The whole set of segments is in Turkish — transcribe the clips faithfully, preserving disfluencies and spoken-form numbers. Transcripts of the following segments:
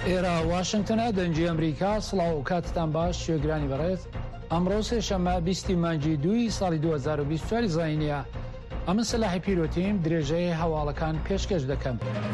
ئێرە واشنگتنە دەنجی ئەمریکا سڵاو و کاتتان باش شوێگرانی بەڕێز ئەمڕۆ سێشەممە بیستی مانگی دووی ساڵی دوو هەزار و بیست و چوار زاینیە ئەمە سەلاحی پیرۆتیم درێژەیە هەواڵەکان پێشکەش دەکەم.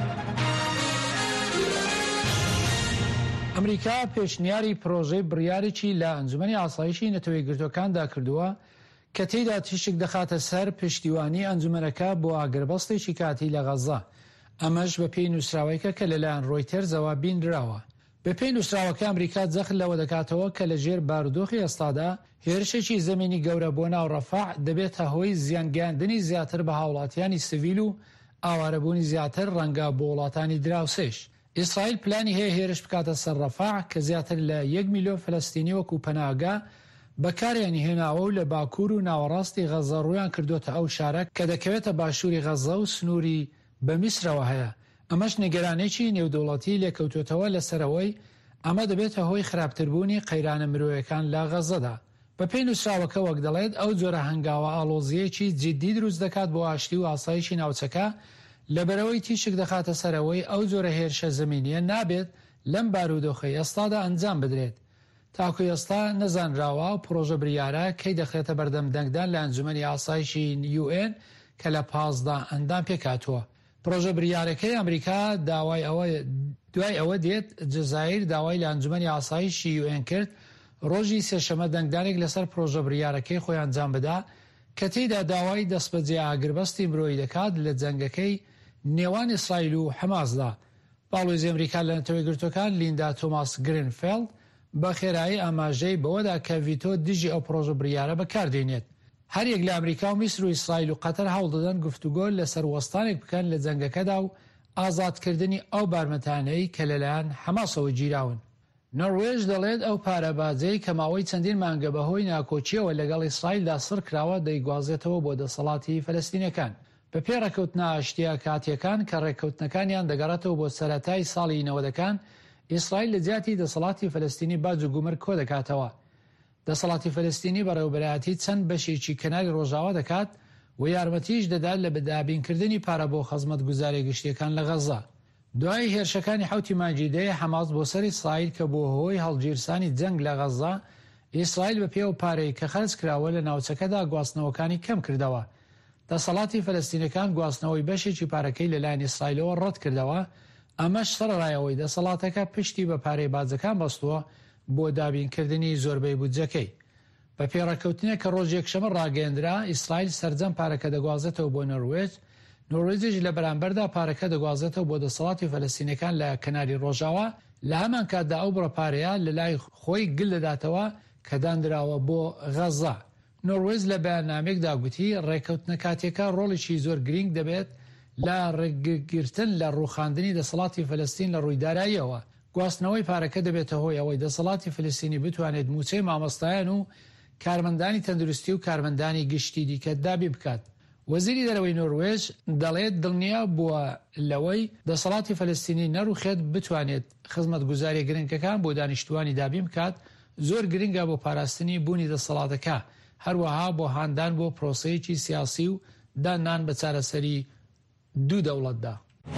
ئەمریکا پێشنیاری پرۆژەی بڕیارێکی لە ئەنجومەنی ئاسایشی نەتەوەی گرتوەکاندا کردووە کە تێیدا تیشک دەخاتە سەر پشتیوانی ئەنجومەنەکە بۆ ئاگربەستێکی کاتی لە غەزە. ئەمەش بە پێی نووسراوەیەکە کە لەلایەن ڕۆیتەرزەوە بینراوە. بە پێی نووسراوەکە ئەمریکا جەخت لەوە دەکاتەوە کە لە ژێر بارودۆخی ئێستادا هێرشێکی زەمینی گەورە بۆ ناو ڕەفاع دەبێتە هۆی زیانگەیاندنی زیاتر بە هاوڵاتیانی سڤیل و ئاوارەبوونی زیاتر ڕەنگە بۆ وڵاتانی دراوسێش. ئیسرائیل پلانی هەیە هێرش بکاتە سەر ڕەفاع کە زیاتر لە یەک میلیۆن فەلەستینی وەکو پەناگا بەکاریانی هێناوە و لە باکوور و ناوەڕاستی غەزە ڕوویان کردوتە ئەو شارە کە دەکەوێتە باشووری غەزە و سنووری بە میسرەوە هەیە. ئەمەش نیگەرانێکی نێودەوڵەتی لێکەوتوێتەوە لەسەرەوەی ئەمە دەبێتە هۆی خراپتربوونی قەیرانە مرۆیەکان لە غەزەدا. بە پێی نووسراوەکە وەک دەڵێت ئەو جۆرە هەنگاوە ئالۆزیەکی جددی دروست دەکات بۆ ئاشتی و ئاسایشی ناوچەکە لەبەرەوەی تیشک دەخاتە سەرەوەی ئەو جۆرە هێرشە زەمینیە نابێت لەم بارودۆخی ئێستادا ئەنجام بدرێت. تاکو ئێستا نەزانراوە و پرۆژە بریارە کەی دەخرێتە بەردەم دەنگدان لە ئەنجومەنی ئاسایشی یو ئێن کە لە پازدا ئەندام پێکاتووە. پرۆژە بریارەکەی ئەمریکا داوای ئەوە دوای ئەوە دێت جزایر داوای لە ئەنجومەنی ئاسایشی یو ئێن کرد ڕۆژی سێشەمە دەنگدانێک لەسەر پرۆژە بریارەکەی خۆی ئەنجام بدا کە تێیدا داوای دەستبەجێ ئاگربەستی مرۆیی دەکات لە جەنگەکەی نێوان ئیسرائیل و حەماسدا. باڵۆزی ئەمریکا لە نەتەوەی گرتوەکان لیندا تۆماس گرینفێلد بە خێرایی ئاماژەی بەوەدا کە ڤیتۆ دژی ئەو پرۆژە بریارە بەکاردێنێت. هەریەک لە ئەمریکا و میسر و ئیسرائیل و قەتەر هەوڵ دەدەن گفتوگۆ لەسەر وەستانێک بکەن لە جەنگەکەدا و ئازادکردنی ئەو بارمەتانەی کە لەلایەن حەماسەوە گیراون. نۆروێژ دەڵێت ئەو پارەباجەی کە ماوەی چەندین مانگە بەهۆی ناکۆچیەوە لەگەڵ ئیسرائیلدا سڕ کراوە دەیگوازێتەوە بۆ دەسەڵاتی فەلەستینیەکان. بە پێ ڕێکەوتنە ئاشتیا کاتیەکان کە ڕێکەوتنەکانیان دەگەڕێتەوە بۆ سەرەتای ساڵی نەوەدەکان، ئیسرائیل لە جیاتی دەسەڵاتی فەلەستینی باج و گومر کۆ دەکاتەوە. دەسەڵاتی فەلەستینی بەڕێوەبەرایەتی چەند بەشێکی کەناری ڕۆژاوا دەکات و یارمەتیش دەدات لە بەدابینکردنی پارە بۆ خەزمەت گوزارێ گشتیەکان لە غەزە. دوای هێرشەکانی حوتی مانگیدەیە حەماس بۆ سەر ئیسرائیل کە بۆ هۆی هەڵگیرسانی جەنگ لە غەزە، ئیسرائیل بە پێو پارەی کە خەرج کراوە لە ناوچەکەدا گواستنەوەکانی کەم کردەوە. دەسەڵاتی فەلەستینەکان گواستنەوەی بەشێکی پارەکەی لەلایەن ئیسرائیلەوە ڕەت کردەوە. ئەمەش سەرڕایەوەی دەسەڵاتەکە پشتی بە پارەی باجەکان بەستووە بۆ دابینکردنی زۆربەی بودجەکەی. بە پێڕەکەوتنێک کە ڕۆژ یەکشەمە ڕاگەیەندرا، ئیسرائیل سەرجەم پارەکە دەگوازێتەوە بۆ نۆروێژ، نۆروێژیش لە بەرامبەردا پارەکە دەگوازێتەوە بۆ دەسەڵاتی فەلەستینەکان لە کەناری ڕۆژاوا. لە هەمان کاتدا ئەو بڕەپارەیە لە لای خۆی گل دەداتەوە کە دانراوە بۆ غەزە. نۆروێژ لە بەیاننامێکدا گوتی ڕێکەوتنە کاتێکە ڕۆڵێکی زۆر گرنگ دەبێت لە ڕێگرتن لە ڕووخاندنی دەسەڵاتی فەلەستین لە ڕوویداراییەوە. گواستنەوەی پارەکە دەبێتە هۆی ئەوەی دەسەڵاتی فەلەستینی بتوانێت موچەی مامۆستایان و کارمەندانی تەندروستی و کارمەندانی گشتی دیکە دابی بکات. وەزیری دەرەوەی نۆروێژ دەڵێت دڵنیا بووە لەوەی دەسەڵاتی فەلەستینی نەڕوخێت بتوانێت خزمەتگوزاری گرنگەکان بۆ دانیشتوانی دابی بکات. زۆر گرنگە بۆ پاراستنی بوونی دەسەڵاتەکە، هەروەها بۆ هاندان بۆ پرۆسەیەکی سیاسی و دانان بە چارەسەری دوو دەوڵەتدا.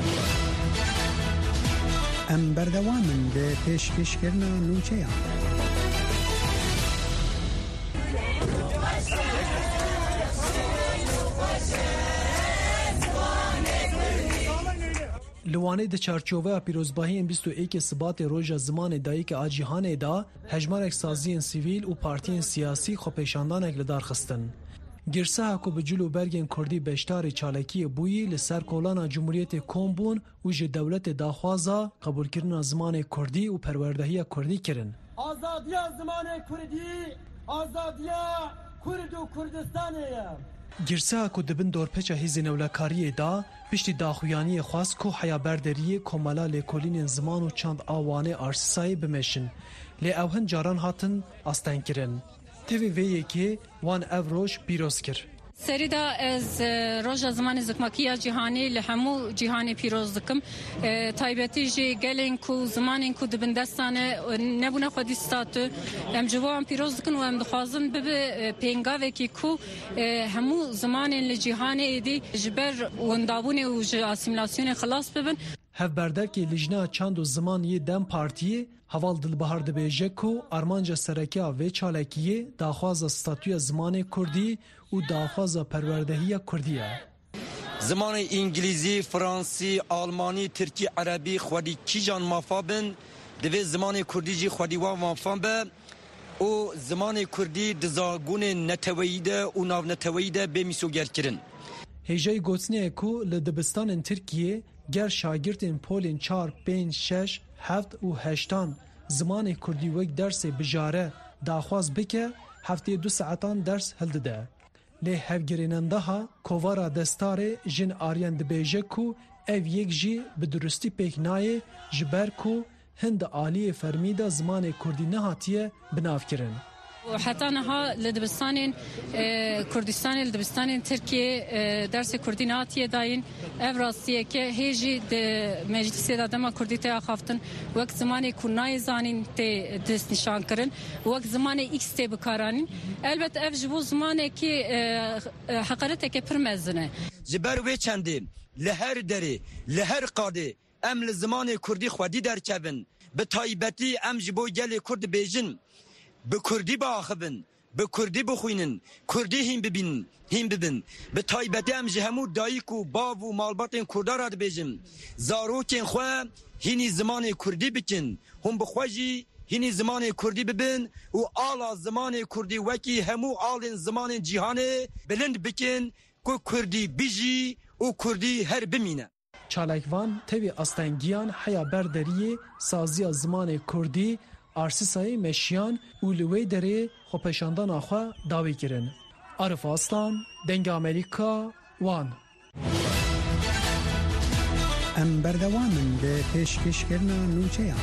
ئەم بەردەوامن بە پێشکەشکردنە نووچەیە. لوانه د چارچوبه پیروزباهی بیست و یک سبات روز زمان دایک آجیهان دا هجمارک سازی سیویل و پارتیین سیاسی خو پیشاندانک لدار خستن. گرسه کو بجلو برگن کردی بشتار چالکی بویی لسر کولانا جمهوریت کومبون و ج دولت داخوازا قبول کردن زمان کردی و پروردهی کردی کرن. آزادی زمان کردی، آزادی کرد و کردستانیه. گرسه کو دبن دورپچا هیز نولکاری دا پشتی داخویانی خواست کو حیا بردری کومالا لکولین زمان و چند آوانه آرسایی بمشن لی اوهن جاران هاتن آستان کرن. تیوی ویه که وان اوروش پیروز کر. سریدا از روز زمان زکماکیه جهانی لهمو جهانی پیروز دکم تایبتی جی گلین کو زمانین کو دبندستانه نبونه خودی ستاتو ام جوام پیروز دکن و ام دخوازن ببه پینگاوه کی کو همو زمانین لجهانی ایدی جبر وندابونه و اسیمیلاسیون خلاص ببن. Hevberdekê lijna çand û zimaniyê Dem Partiyê heval dilbihar dibêje ku armanca serekiya vê çalekiyê daxwaza statûya zimanê Kurdî û daxwaza perwerdehiya Kurdî ye. Zimanê İngilîzî, Fransî, Almanî, Tirkî, Erebî xwedî kîjan mafa bin, divê zimanê Kurdî jî xwedî wan mafa be û zimanê Kurdî di zagonên neteweyî de û navneteweyî de bê mîsogerkirin. Hêjeyê gotinê ku li dibistanên Tirkiyê ger şagirtên polên çar, pênc, şeş, heft û heştan zimanê Kurdî wek dersê bijare daxwaz bike, heftê du saetan ders hildide. Lê hevgirênendeha kovara destarê jin ariyan dibêje ku ev yek jî bi durustî pêk nayê ji ber ku hin di aliyê fermî de zimanê Kurdî nehatiye binavkirin. حتی نها لدبستانین کردستان لدبستانین ترکیه درس کردی ناتیه داین افراستیه که هیچی د مجلس دادم کردی تا خوافتن وقت زمانی کنای زانین ت دست نشان کردن وقت زمانی ایکس ت بکارانین البته اف جبو زمانی که حقیقت که پرمزنه جبر و چندی لهر دری لهر قاده ام لزمان کردی خودی در کبن به تایبتی ام جبو گل کرد بیجن به کردی باخبن به کردی بخوینن کردی هم ببین هم ببین به تایبتی هم جهمو دایک و باو و مالباتین کردار را ببیجم زاروکین خواه هینی زمان کردی بکن هم بخواجی هینی زمان کردی ببین و آلا زمان کردی وکی همو آلین زمان جهانه بلند بکن که کردی بیجی و کردی هر بمینه. Çalekvan tevî astengiyan heya berderiye saziya zimanê Kurdî arsîsayê meşiyan û li wê derê xwepeşandana xwe dawî kirin. Arif Aslan, Dengê Amerîka, Wan. Em berdewamin bi pêşkêşkirina nûçeyan.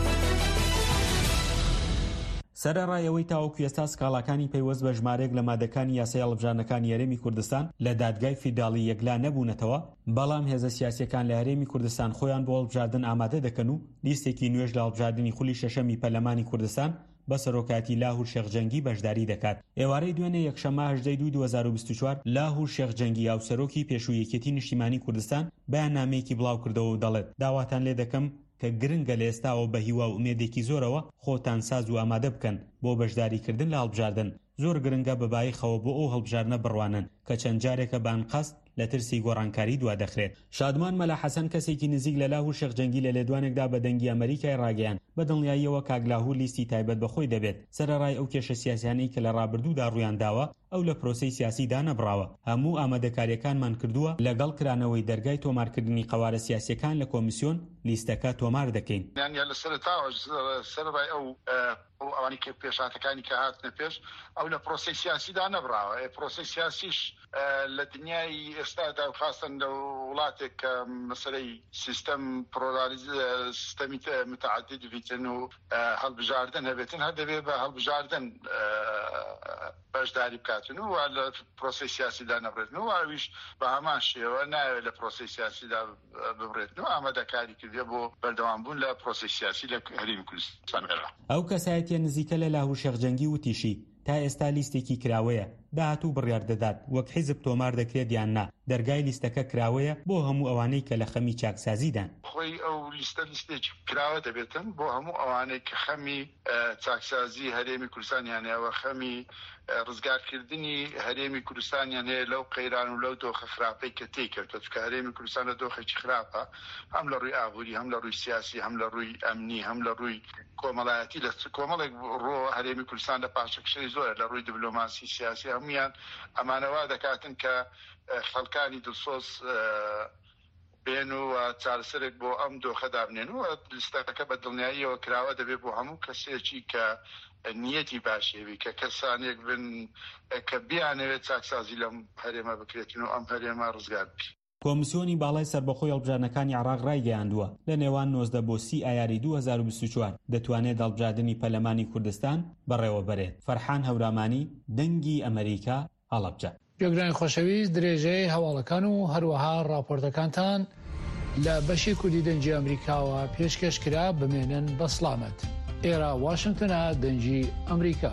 سەرەڕایەوەی تاوەکو ئێستا سکاڵاکانی پەیوەست بە ژمارەیەک لە مادەکانی یاسای هەڵبژاردنەکانی هەرێمی کوردستان لە دادگای فیداڵی یەکلا نەبوونەتەوە، بەڵام هێزە سیاسیەکان لە هەرێمی کوردستان خۆیان بۆ هەڵبژاردن ئامادە دەکەن و لیستێکی نوێژ لە هەڵبژاردنی خولی شەشەمی پەرلەمانی کوردستان بە سەرۆکاتی لاهور شێخجەنگی بەشداری دەکات. ئێوارەی دوێنێ یەکشەممە هەژدەی دوو دوو هەزار و بیست و چوار لاهور شێخجەنگی هاوسەرۆکی پێشوویەکێتی نیشتیمانی کوردستان بەیاننامەیەکی بڵاو کردەوە و دەڵێت داواتان لێ دەکەم کە گرنگە لە ئێستاوە بە هیوا و ئومێدێکی زۆرەوە خۆتان ساز و ئامادە بکەن بۆ بەشداریکردن لە هەڵبژاردن. زۆر گرنگە بە بایخەوە بۆ ئەو هەڵبژاردنە بڕوانن کە چەند جارێکە بانقەست لە ترسی گۆڕانکاری دوا دەخرێت. شادمان مەلا حەسەن کەسێکی نزیک لە لاهور شێخجەنگی لە لێدوانێکدا بە دەنگی ئەمریکای ڕاگەیان بە دڵنیاییەوە کاک لاهور لیستی تایبەت بەخۆی دەبێت. سەرەڕای ئەو کێشە سیاسیانەی کە لە ڕابردوودا ڕوویان داوە ئەو لە پرۆسەی سیاسیدا نەبڕاوە. هەموو ئامادەکاریەکانمان کردووە لەگەڵ کرانەوەی دەرگای تۆمارکردنی قەوارە سیاسیەکان لە کۆمیسیۆن لیستەکە تۆمار دەکەین. یان لە سەرەتاوە سەرڕای ئەو ئەوانی کە پێشاتەکانی کە هاتنە پێش ئەو لە پرۆسەی سیاسیدا نەبراوە. پرۆسەی سیاسیش لە دنیای ئێستادا خاستن لە وڵاتێک کە مەسەلەی سیستەم سیستەمی متعدد بیتن و هەڵبژاردن هەبێتن هەر دەبێت بە هەڵبژاردن بەشداری بکاتن و لە پرۆسەی سیاسیدا نەبرێتن و ئەویش بە هەمان شێوە ناوێت لە پرۆسەی سیاسیدا ببرێتن و ئامادەکاری کردێ بۆ بەردەوامبوون لە پرۆسەی سیاسی لە هەرێمی کوردستان. ئەو کەسایەتیە نزیکە لە لاهور شێخجەنگی وتیشی تا ئێستا لیستێکی کراوەیە داهاتوو بڕیار دەدات وەک حیزب تۆمار دەکرێت یان نا. دەرگای لیستەکە کراوەیە بۆ هەموو ئەوانەی کە لە خەمی چاکسازیدان. خۆی ئەو لیستە لیستێکی کراوە دەبێتن بۆ هەموو ئەوانەی کە خەمی چاکسازی هەرێمی کوردستانیان هەیە و خەمی ڕزگارکردنی هەرێمی کوردستانیان هەیە لەو قەیران و لەو دۆخە خراپەی کە تێکەوتە، چونکە هەرێمی کوردستان لە دۆخێکی خراپە، هەم لە ڕووی ئابووری، هەم لە ڕووی سیاسی، هەم لە ڕووی ئەمنی، هەم لە ڕووی کۆمەڵایەتی. لە کۆمەڵێک ڕۆ هەرێمی کوردستان لە پاشەکشەی زۆرە لە ڕووی دیپلۆماسی سیاسی هەمویان ئەمانەوا دەکاتن کە خەڵکانی دڵسۆز بێن و چارەسەرێک بۆ ئەم دۆخە دابنێن و لیستەکە بە دڵنیاییەوە کراوە دەبێت بۆ هەموو کەسێکی کە نیەتی باشێوی کە کەسانێک بن کە بیانەوێت چاکسازی لەم هەرێمە بکرێتن و ئەم هەرێمە ڕزگار بکرێت. کۆمیسیۆنی باڵای سەربەخۆی هەڵبژاردنەکانی عێراق ڕایگەیاندووە لە نێوان نۆزدە بۆ سی ئایاری دوو هەزار و بیست و چوار دەتوانێت هەڵبژاردننی پەرلەمانی کوردستان بەڕێوە بەرێت. فەرحان هەورامانی، دەنگی ئەمریکا، هەڵەبجە. گوێگرانی خۆشەویست، درێژەی هەواڵەکان و هەروەها ڕاپۆرتەکانتان لە بەشی کوردی دەنگی ئەمریکاوە پێشکەش کرا بمێنن بە سڵامەت. ئێرە واشنگتنە، دەنگی ئەمریکا.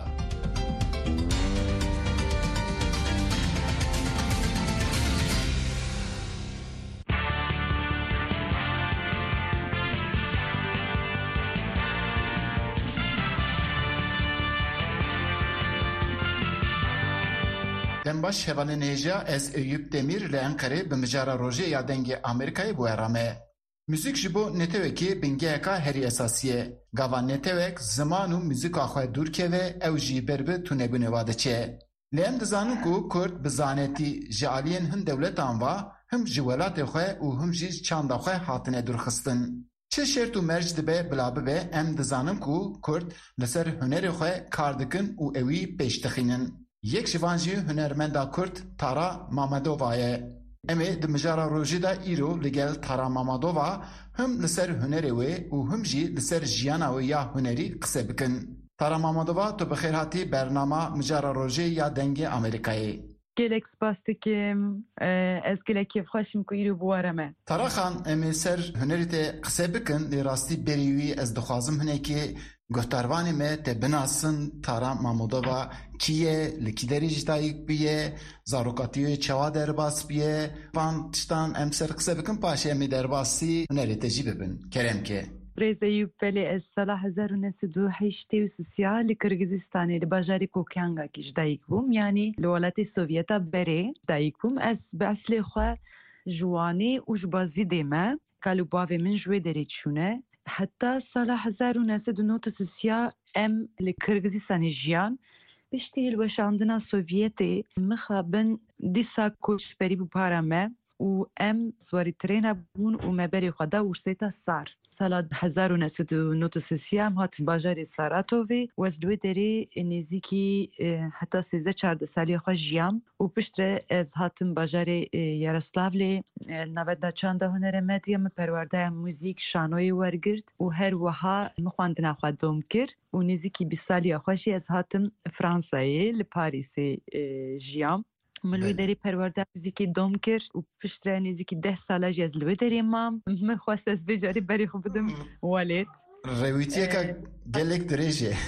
baş hevalên hêja ez Eyüp Demir li Enqerê bi mijara rojê ya dengê Amerîkayê bûye rame. Müzik ji bo netewekê bingeheka herî esasî ye. Gava netewek ziman û müzika xwe dûr keve ew jî ber bi tunebûnê ve diçe. Lê em dizanin ku Kurd bi zanetî ji aliyên hin dewletan ve him ji welatê xwe û him jî çanda xwe hatine dûrxistin. Çi şert û merc dibe bila bibe em dizanin ku Kurd li ser hunerê xwe kar dikin û ew wî pêş dixînin. Yek ji van jî hunermenda Kurd Tara Mamedova ye. Em ê di mijara rojê de îro li gel Tara Mamedova him li ser hunerê wê û him jî li ser jiyana wê ya hunerî qise bikin. Tara Mamedova tu bi xêr hatî bernama mijara rojê ya dengê Amerîkayê. Gelek spas dikim, ez gelek kêfxweşim ku îro bûwere me. Tara xan em ê ser hunerê te qise bikin lê rastî berî wî ez dixwazim hinekê guhdarvanê me te binasin Tara Mamedova kî ye, li kî derê jî dayîk bûye, zarokatî wê çawa derbas bûye. Van tiştan em ser qise bikin paşê em ê derbasî hunerê te jî bibin. Keremke. Rêz Eyüp belê ez sala hezar û ned û heştê û sisiya li Kırgızistanê li bajarê Kokyangakî ji dayîk bûm, yanî li welatê Sovyeta berê dayîk bûm. Ez bi eslê xwe ji wanê û ji bazîdê me kalû bavê min ji wê derê çûne. Heta sala hezar û ned û nod û sisiya em li Kırgızistanê jiyan piştî hilweşandina Sovyetê mixabin dîsa koçberî bû para me û em swarî trêna bûn û me berê xwe da wirsêta Sar. Sala hezar û ned û nod û sisiya em hatin bajarê Saratovê û ez li wê derê nêzîkî heta sêzde çardeh salî xwe jiyam û pişt re ez hatim bajarê Yaroslavlê navenda çanda hunera medya me perwerdeya müzik şanoyê wergirt û her wiha min xwendina xwe dom kir û nêzîkî bîst saliya xwe jî ez hatim Fransayê li Parîsê jiyam. Min li wê derê perwerdeya müzîkê dom kir û pişt re nêzîkî deh sala jî ez li wê derê mam. Min xwest ez vê carî berê xwe bidim welêt. Rewîtiyeka gelek dirêj e.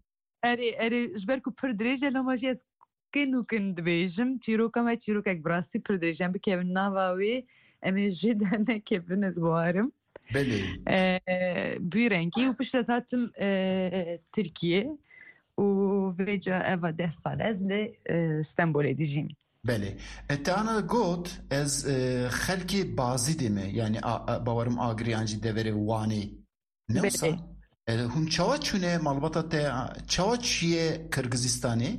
Erê erê ji ber ku pir dirêj e loma jî ez kin û kin dibêjim çîroka me çîrokek bi rastî pir dirêj em bikevin nava wê em ê jê de nekevin ez biwarim. Belê. Bûyî rengî û pişt ez hatim Tirkiye û vê ca eva deh sal ez li Stenbolê dijîm. Belê. Te ana got ez xelkê bazî dime yani bawerim agiriyan jî deverê Wanê. Ne wisa? Hûn çawa çûne malbata te çawa çûye Kırgızistanê?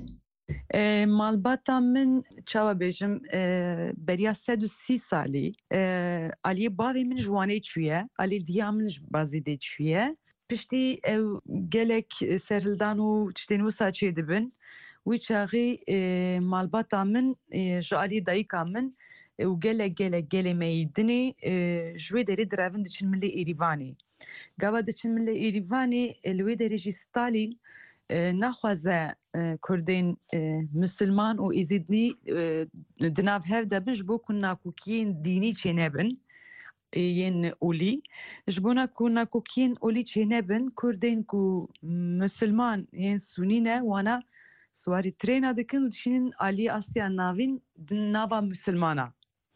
Malbata min çawa bêjim beriya sed û sî salî aliyê bavê min ji Wanê çûye, aliyê diya min ji Bazîdê çûye. Piştî ew gelek serhildan û tiştên wisa çê dibin. Wî çaxî malbata min ji aliyê dayîka min û gelek gelek gelê me yî dinê ji wê derê direvin diçin milê Êrîvanê. Gava diçin milê Êrîvanê li wê derê jî Stalîn naxwaze Kurdên Müslüman û êzîdî di nav hev de bin ji bo ku nakokiyên dînî çê nebin yên olî. Ji bo ku nakokiyên olî çê nebin Kurdên ku Müslüman yên Sunî ne wana swarî trêna dikin û dişînin aliyê Asya navîn di nava Müslümana.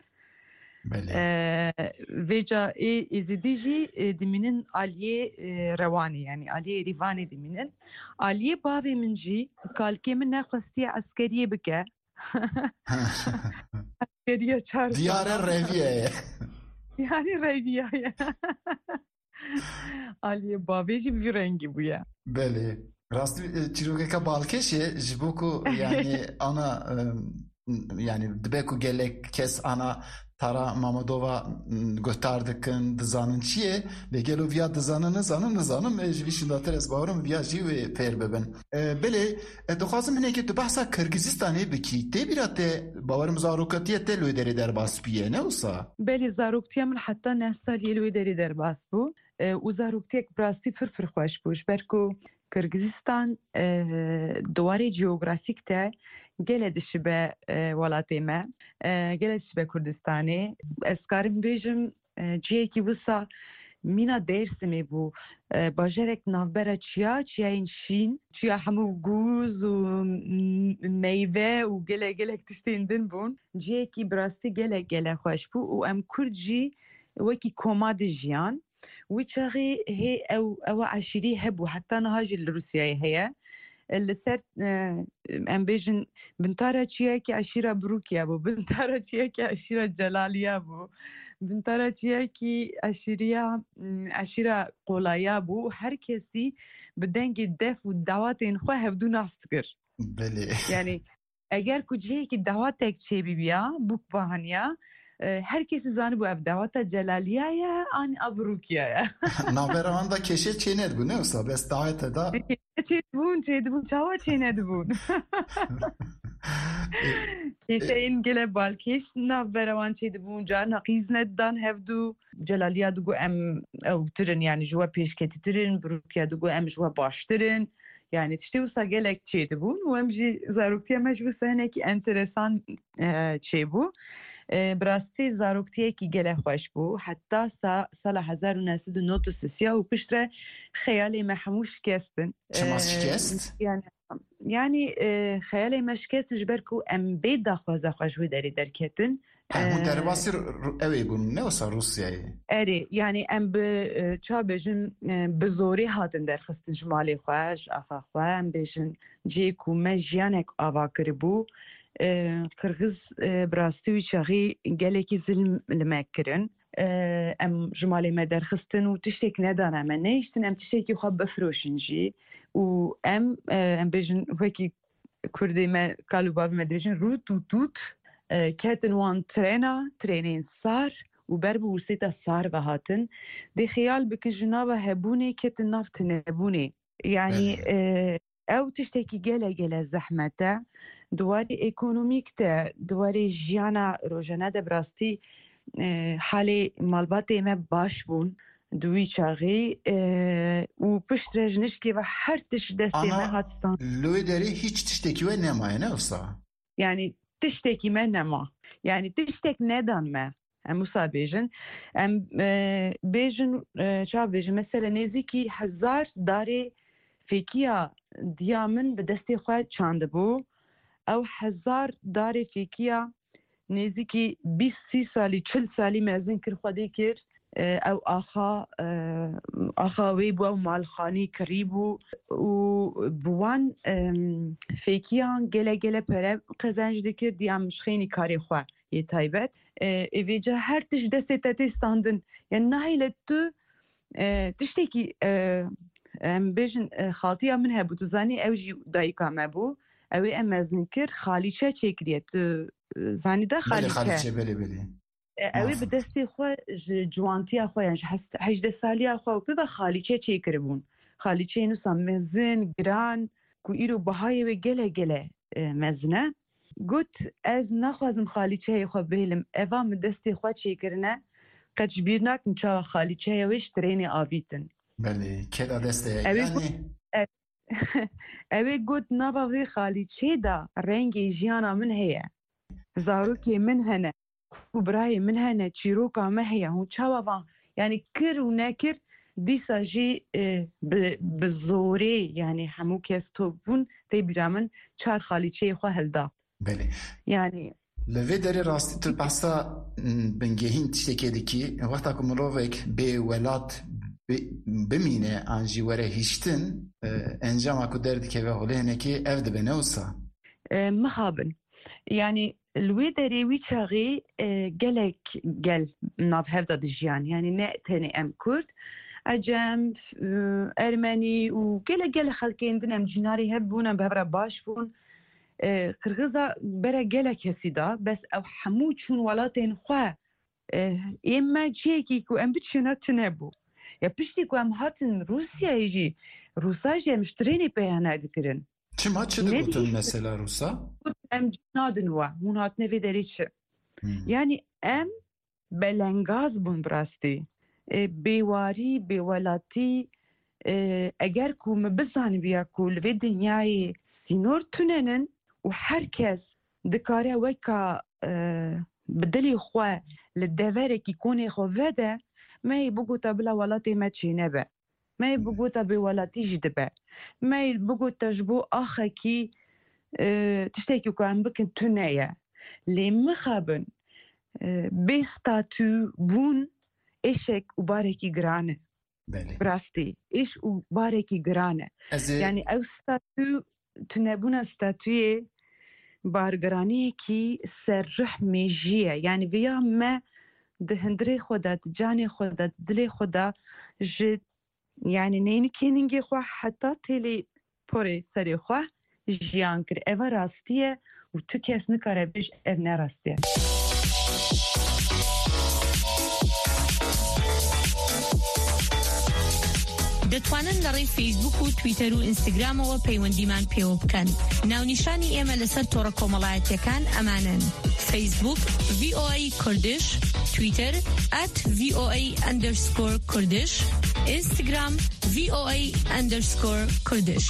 Vê ca ê êzîdî jî dimînin aliyê Rewanê yani aliyê Êrîvanê dimînin. Aliyê bavê min jî kalkê min nexwestiye eskeriyê bike. Askeriya çar. Diyare Reviye ye. Yani Reviye ye. Aliyê bavê jî vî rengî bûye. Belê. Rastî çîrokeka balkêş e ji bo ku yani ana yani dibe ku gelek kes ana Tara Mamedova guhtar dikin dizanin çi ye lê gelo viya dizanin nizanin nizanim ji vî şindatir ez bawerim viya jî wê fêr bibin. Belê dixwazim hinekê tu behsa Kırgızistanê bikî tê bîra te bawerim zarokatiya te li wê derê derbas bûye ne wisa? Belê zaroktiya min heta neh saliyê li wê derê derbas bû û zaroktiyek bi rastî pir pir xweş bû ji ber ku Kırgızistan duwarê geografîk te gelê dişibe welatê me, gelê dişibe Kurdistanê. Ez karim bêjim ciyekî wisa mîna Dêrsimê bû bajarek navbera çiya, çiyayên şîn, çiya hemû gûz û meyve û gelek gelek tiştên din bûn. Ciyekî bi rastî gelek gelek xweş bû û em Kurd jî wekî koma dijiyan. Wî çaxê hê ew ew eşîrî hebû heta niha jî li Rûsyayê heye. اللي سر ام بيجن بنتارا تشيكي اشيرا بروكيا بو بنتارا تشيكي اشيرا جلاليا بو بنتارا تشيكي اشيريا اشيرا قولايا بو هر كسي بدنگی دف و دعواتین خو هفدو نفسکر بله یعنی اگر کجایی که دعواتک چه بی بیا بوک بهانیا هر کسی زانی بو اف دعوات جلالیه یا آن ابروکیه یا نابراوان دا کشه چه ند بو نه اصلا بس دعوت دا چه دبون چه دبون چاوا چه ندبون کشه این گله بالکش نابراوان چه دبون جا نقیز ندان هفدو جلالیه دگو ام او ترن yani جوا پیشکتی ترن بروکیه دگو ام جوا باشترن yani تشتی وسا گلک چه دبون و ام جی زاروکتیه مجبوسه هنکی انترسان چه بو براستی زاروکتیه کی گله خوش بو حتی سال هزار و نهصد و نود و سی و پشتره خیالی محموش کستن چما شکست؟ yani yani خیالی مشکست جبرکو ام بید داخوازه خوش بو داری درکتن همون در باسی اوی بون نه وسا روسیایی اری yani ام به چا بجن بزوری هاتن در خستن جمالی خوش آخا خواه ام بجن جی کومه جیانک آوا کربو قرغز براستی و چاقی گلکی ظلم لمکرن ام جمالی ما درخستن و تشتک ندانه من نیشتن ام تشتکی خواب بفروشن جی و ام ام بیجن وکی کرده ما کالو باب ما دیجن رو تو توت کتن وان ترینا ترینین سار و بر به وسیتا سار و هاتن دی خیال بک جنابه هبونی کتن نافت نبونی یعنی او تشتکی گله گله زحمته دواری اکونومیک ده دواری جیانا روزانه ده براستی حالی مالبات ایمه باش بون دوی چاقی و پشت رجنش که و هر تش دستی ما هاتستان لوی داری هیچ تشتکی و نمایه نه افسا یعنی تشتکی من نما یعنی تشتک ندان ما ام موسا بیجن ام بیجن چا بیجن مثلا نزیکی هزار داری فکیه دیامن به دستی خواهد چانده بو او هزار داری فکیه نزیکی بیست سی سالی چل سالی مزین کر خودی کر او آخا آخا وی بو مالخانی کریبو و بوان فکیان گله گله پره قزنج دکر دیام مشخینی کاری خواه یه تایبت ایویجا هر تش دستی تتی استاندن یعنی نهیلت تو تشتی که ام بیجن خالتی من هبو تو زنی او جی دایکا مبو اوی ام مزین کر خالیچه چکریت زنی ده خالیچه خالیچه بله بله اوی به دستی خواه جوانتی خواه یعنی هجده سالی خواه و به خالیچه چکر بون خالیچه اینو سام مزین گران که ایرو بهای و گله گله مزنه گوت از نخوازم خالیچه خواه بهلم اوام دستی خواه چکرنه قدش بیر نکن چا خالیچه ویش ترین آویتن بله کلا دسته یعنی اوی گوت نباوی خالیچه دا رنگی جیانا من هیه زاروکی من هنه و برای من هنه چیروکا من هیه هون چاوان یعنی کر و نکر دیسا جی بزوری یعنی همو کس تو بون تی بیرامن چار خالیچه خواه هلدا بله یعنی لوی داری راستی تو بحثا بنگهین تشتکی دیکی وقتا که مروفک به ولاد بمینه آنجی وره هیشتن انجام اکو دردی که به حوله هنه که اف دبه نوسا مخابن yani لوی داری وی چاقی گلک گل ناف هفته دجیان yani نه تنی ام کرد اجم ارمنی و گل گل خلکین دنم جناری هب بونم بهبره باش بون قرغزا بره گل کسی دا بس او همو چون ولاتین خواه اما چیکی که ام بچونه تونه بو یا پشتی که ام هاتن روسیا ایجی روسا جی مشترینی پیانه دکرن چما چه دکتون مثلا روسا؟ ام جنادن و هون هات نوی داری چه یعنی ام بلنگاز بون براستی بیواری بیولاتی اگر که مبزان بیا که لوی دنیای سینور توننن و هر کس دکاره وکا بدلی خواه لدوره کی کونه خو وده ما يبغوا تبلا ولاتي ما تشينبه ما يبغوا تبي ولاتي جدبه ما يبغوا تجبو اخكي اه تشتكي كان بكن تنايا لي مخابن اه بيستاتو بون ايشك وباركي جرانه براستي ايش وباركي جرانه يعني او ستاتو تنبونا ستاتوی بارگرانی کی سرح میجیه یعنی ویا ما دهندری خدا جان خدا دل خدا ج یعنی نین کینینگ خو حتی تلی پره سری خو جیان کر اوا راستیه و تو کس نکاره بیش اف نراستیه دەتوانن لەڕێی فیسبوک و تویتەر و ئینستاگرامەوە پەیوەندیمان پێوە بکەن. ناونیشانی ئێمە لەسەر تۆڕە کۆمەڵایەتیەکان ئەمانن: فیسبوک ڤی ئۆ ئەی کوردش، تویتەر ئەت ڤی ئۆ ئەی ئەندەرسکۆر کوردش، ئینستاگرام ڤی ئۆ ئەی ئەندەرسکۆر کوردش.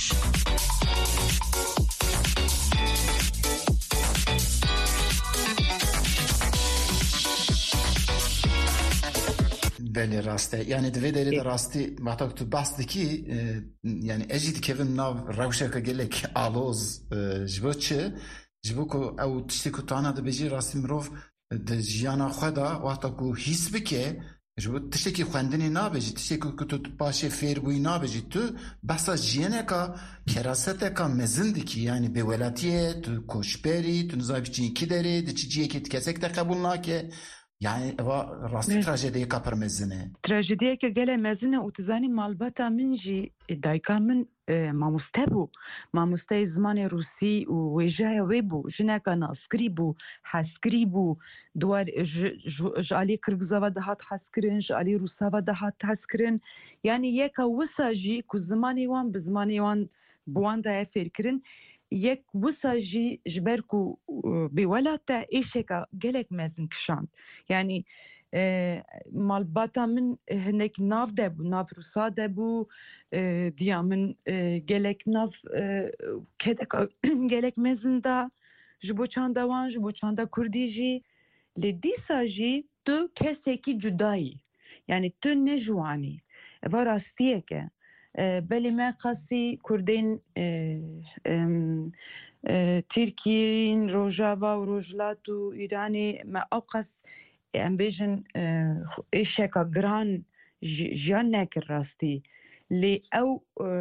بله راسته یعنی دوی داری راستی وقتا تو بحث دکی یعنی اجید کevin nav روشک gelek آلوز جبو چه جبو کو او تشتی کو تانا ده بجی راستی مروف ده جیانا خدا وقتا کو حس بکه جبو تشتی کی خوندنی نابجی تشتی کو تو باشه فیر بوی نابجی تو بحثا جیانه کا کراسته کا مزند کی یعنی به ولاتیه تو کوشبری تو نزایب چین کی داری ده چی جیه که کسک ده قبول ناکه يعني راستی تراژدی کا پر مزنه تراژدی که گله مزنه و تزانی مالباتا منجی دایکا من ماموسته بو ماموسته زمان روسی و ویجای ویبو جنکا ناسکری بو حسکری بو دوار جالی کرگزاوا دهات حسکرین جالی روساوا دهات حسکرین یعنی یکا وساجی که زمانی وان به زمانی وان بوان دای فکرین یک وساجی جبركو بولاتا ايشكا جلك مازن كشان يعني مالباتا من هناك ناف دابو ناف روسا دابو ديا من جلك ناف كذا جلك مازن دا جبو چاندا وان جبو چاندا كرديجي لدي ساجي تو كسيكي جداي يعني تو نجواني براستيك بلی ما قصی کردین ترکیین روجاوا و روجلات و ایرانی ما اوقات ام بیشن ایشکا گران جان نکر راستی لی او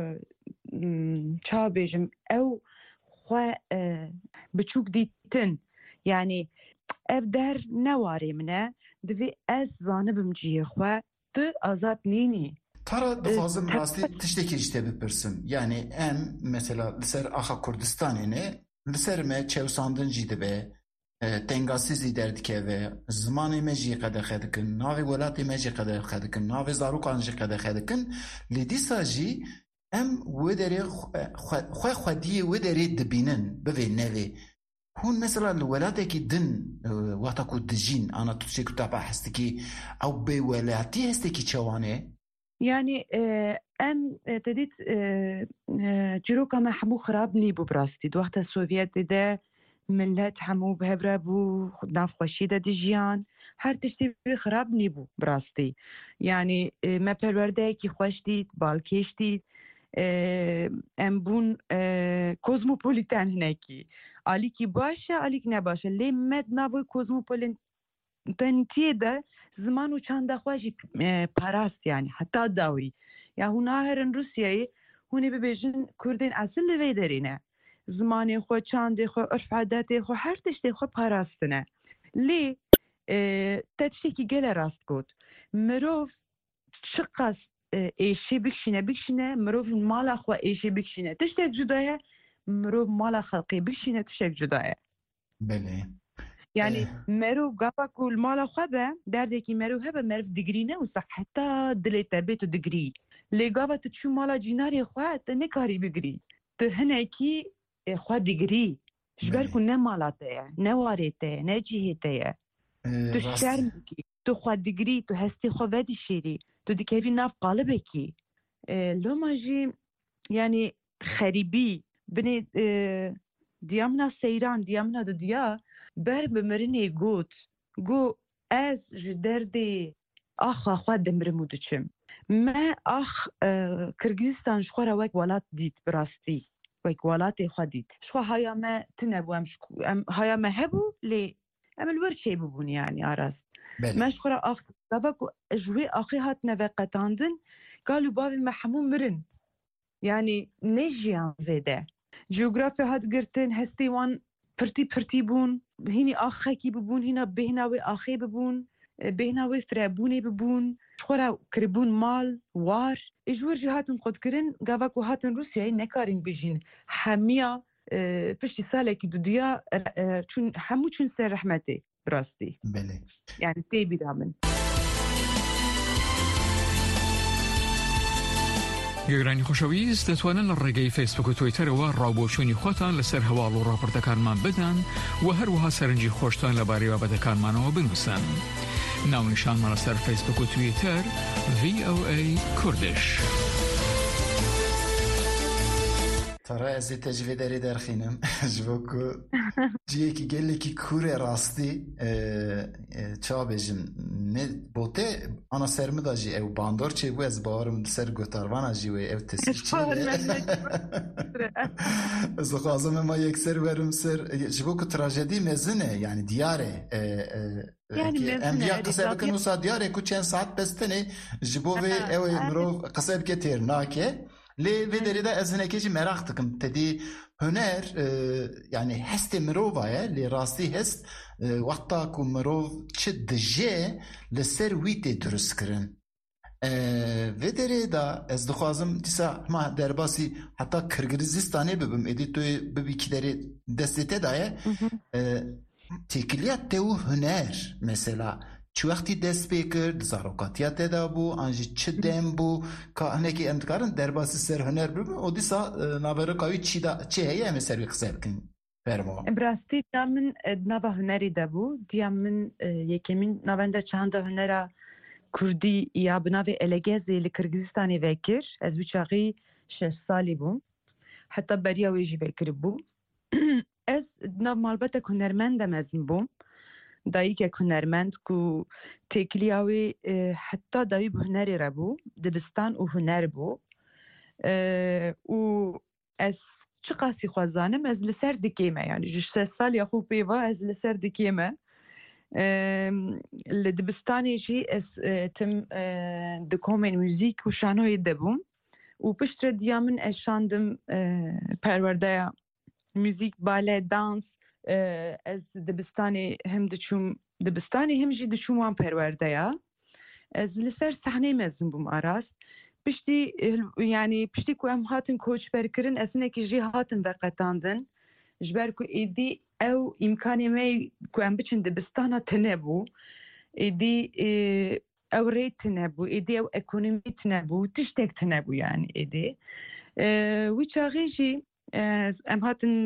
چا بیشم او خو بچوک دیتن یعنی اف در نواری منه دوی از زانبم جیه خو تو آزاد نینی ترى دفازم راستي تشتكي جته بپرسم يعني ام مثلا لسر اخا كردستان هنا لسر ما چوساندن جيده به تنگاسيزي دردكه و زماني مجي قد خدكن ناوي ولاتي مجي قد خدكن ناوي زاروكان جي قد خدكن لدي ساجي ام ودري خو خدي ودري دبينن بوي نوي هون مثلا الولاتك دن وقتكو دجين انا تشيكو تابع حستكي او بولاتي هستكي چوانه يعني ام تديت جروكا ما حمو خراب نيبو براستي وقت السوفيت ده ملت حمو بهبرا بو ناف خوشيده دي جيان هر تشتي خراب نيبو براستي يعني ما پرورده كي خوش ديت بالكيش ديت ام بون كوزموبوليتان هناكي عليكي باشا عليك نباشا لي مد نابو كوزموبوليتان تنتي ده زمان و چند خواجی پاراست يعني حتى داوي يا هنا هرن روسيا هوني ببيجن كردين اصل لوي درينه زماني خو چند خو عرف عادات خو هر تشتي خو پاراستنه لي اه تشتي گله راست گوت مروف شقاس ايشي بكشنه بكشنه مروف مالا خو ايشي بكشنه تشتي جدايه مروف مالا خلقي بكشنه تشتي جدايه بله يعني مرو قابا كل مالا خبا دردكي مرو هبا مرف دقرينا وصح حتى دليتا بيتو دقري لي قابا تشو مالا جيناري خواه تنكاري بقري تهناكي خواه دقري جبالكو نمالاتايا نواريتايا نجيهتايا تشارمكي تو خواه دقري تو هستي خواه بادي شيري تو دكيفي ناف قالبكي لو ماجي يعني خريبي بني ديامنا سيران ديامنا دديا بر بمرني گوت گو از جدردي اخ خو دمرمو دچم ما اخ كرغيزستان شخورا وك ولات ديت براستي وك ولات خو ديت شو هيا ما تنبوم هيا ما هبو لي امل ورشي ببون يعني عرس ما شخورا اخ دابا جوي اخي هات نفقتاندن قالوا بابي محمود مرن يعني نجيان زيده جیوگرافی هات گرتن هستی وان پرتی پرتی بون هینی آخه کی ببون هینا بهناوی آخه ببون بهناوی فرابونی ببون خورا کربون مال وار اجور جهاتن قد کرن گاواکو هاتن روسیای نکارین بجین همیا پشتی ساله کی دودیا چون همو چون سر رحمتی براستی بله یعنی تی بیدامن گەگرانی خۆشەویست دەتوانن لە ڕێگەی فیسبوک و تویتەرەوە ڕاوبۆچوونی خۆتان لەسەر هەواڵ و ڕاپۆرتەکانمان بدەن و هەروەها سەرنجی خۆشتان لەبارەی بابەتەکانمانەوە بنووسن. ناونیشانمان لەسەر فیسبوک و تویتەر ڤی ئەو ئەی کوردش. ترى ازي تجربه داري دارخينم جبوكو جيكي قال لك كوري راستي تشابجم بوتي انا سرمدا جي او باندور تشي بو از بارم سر گوتاروانا جي و او تسير از لازم ما يكسر ورم سر جبوكو تراجيدي مزنه يعني دياره يعني امبيا قصه كانوا صار دياره كو چند ساعت بستني جبوي او مرو قصه كتير ناكي لي فيدريدا ازنكيجي merak tıkım تدي هنر يعني هست مروفايا اللي راسي هست وقتا كو مروف تشد جي لسر ويتي درس كرن فيدريدا از دخوازم تسا ما درباسي حتى كرغيزستاني ببم اديتوي ببي كدري دستته دايه تكليات تو هنر مثلا چه وقتی دست بکرد زاروکاتیات دا بو آنجی چه دم بو که هنگی امتکارن در باسی سر هنر ببین او دیسا نابره کاوی چی دا چه هیه همه سروی قصه بکن فرما براستی دامن نابا هنری دا بو دیامن یکمین نابنده چند هنره کردی یا بناوی الگزی لکرگزستانی وکر از بچاقی شش سالی بو حتی بریا ویجی وکر بو از ناب مالبت هنرمندم ازم بو دایی که هنرمند کو تکلیاوی حتی دایی به هنری را بو دبستان و هنر بو و از چه قاسی خوازانم از لسر دکیمه یعنی جش سال یا خوب بیوا از لسر دکیمه لدبستانی جی از تم دکومن موزیک و شانوی دبوم و پشتر دیامن از شاندم پرورده موزیک باله دانس از دبستانی هم دچوم دبستانی هم جی دچوم وان پرورده یا از لسر صحنه مزن بوم آراست پشتی یعنی پشتی کو ام هاتن کوچ برکرن اسنه کی جی هاتن وقتاندن جبر کو ایدی او امکانی می کو ام بچن دبستانا تنبو ایدی او ریت تنبو ایدی او اکونومی تنبو تشتک تنبو یعنی ایدی وی چاقی جی ام هاتن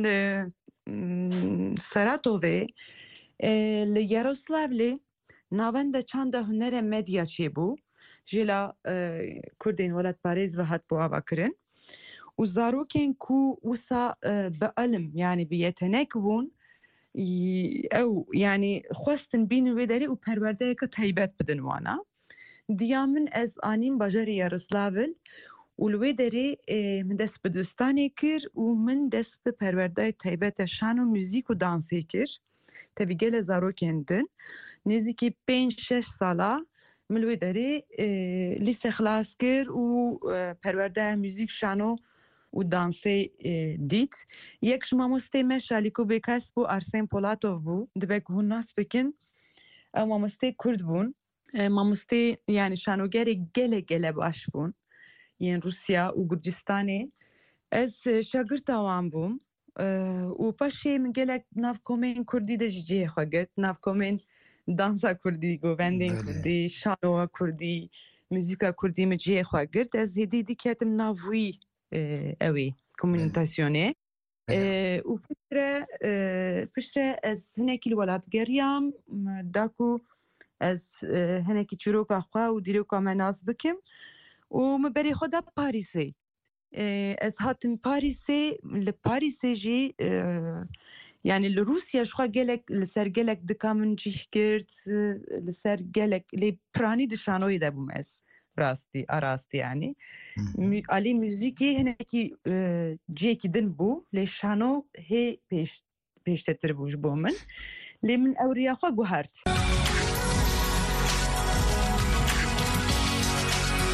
سراتوه لیاروسلاولی ناونده چند هنر مدیا چی بو جلا کردین ولد پاریز و هات بو آوا کرن و زاروکین کو وسا بعلم يعني بيتنك بون او يعني خواستن بين وداري و پرورده که تایبت بدن وانا دیامن از آنیم باجری یاروسلاول ولوی داری من دست به دوستانی کر و من دست به پرورده تایبت شان و موزیک و دانسی کر تبی گل زارو کندن نزدیکی پنج شش ساله ملوی داری لیسه خلاص کر و پرورده موزیک شانو و دانسی دیت یکش ماموسته مشالیکو بکس بو ارسن پولاتوف بو دبک هون ناس بکن او ماموسته کرد بون ماموسته یعنی شانوگری گله گله باش بون یعنی روسیا و گرجستانی از شاگرد آوان بوم و پاشی من گلک ناف کومین کردی ده جیه خواهد ناف کومین دانسا کردی گووندین کردی شانوها کردی موزیکا کردی مجیه خواهد از هدی دیکتم ناوی اوی کومونیتاسیونه و پشتره پشتره از هنکی الولادگریم داکو از هنکی چروکا خواه و دیروکا مناس بکم و مبری خدا پاریسی از هاتم پاریسی لپاریسی جی يعني لروسيا شخوا جالك لسر جالك دكامن جيشكرت لسر جالك لي براني دشانوي ده بومس راستي أراستي يعني علي موسيقي هنا كي جيكي دن بو لي شانو هي بيش بيش تتربوش بومن لي من أوريا خوا جوهرت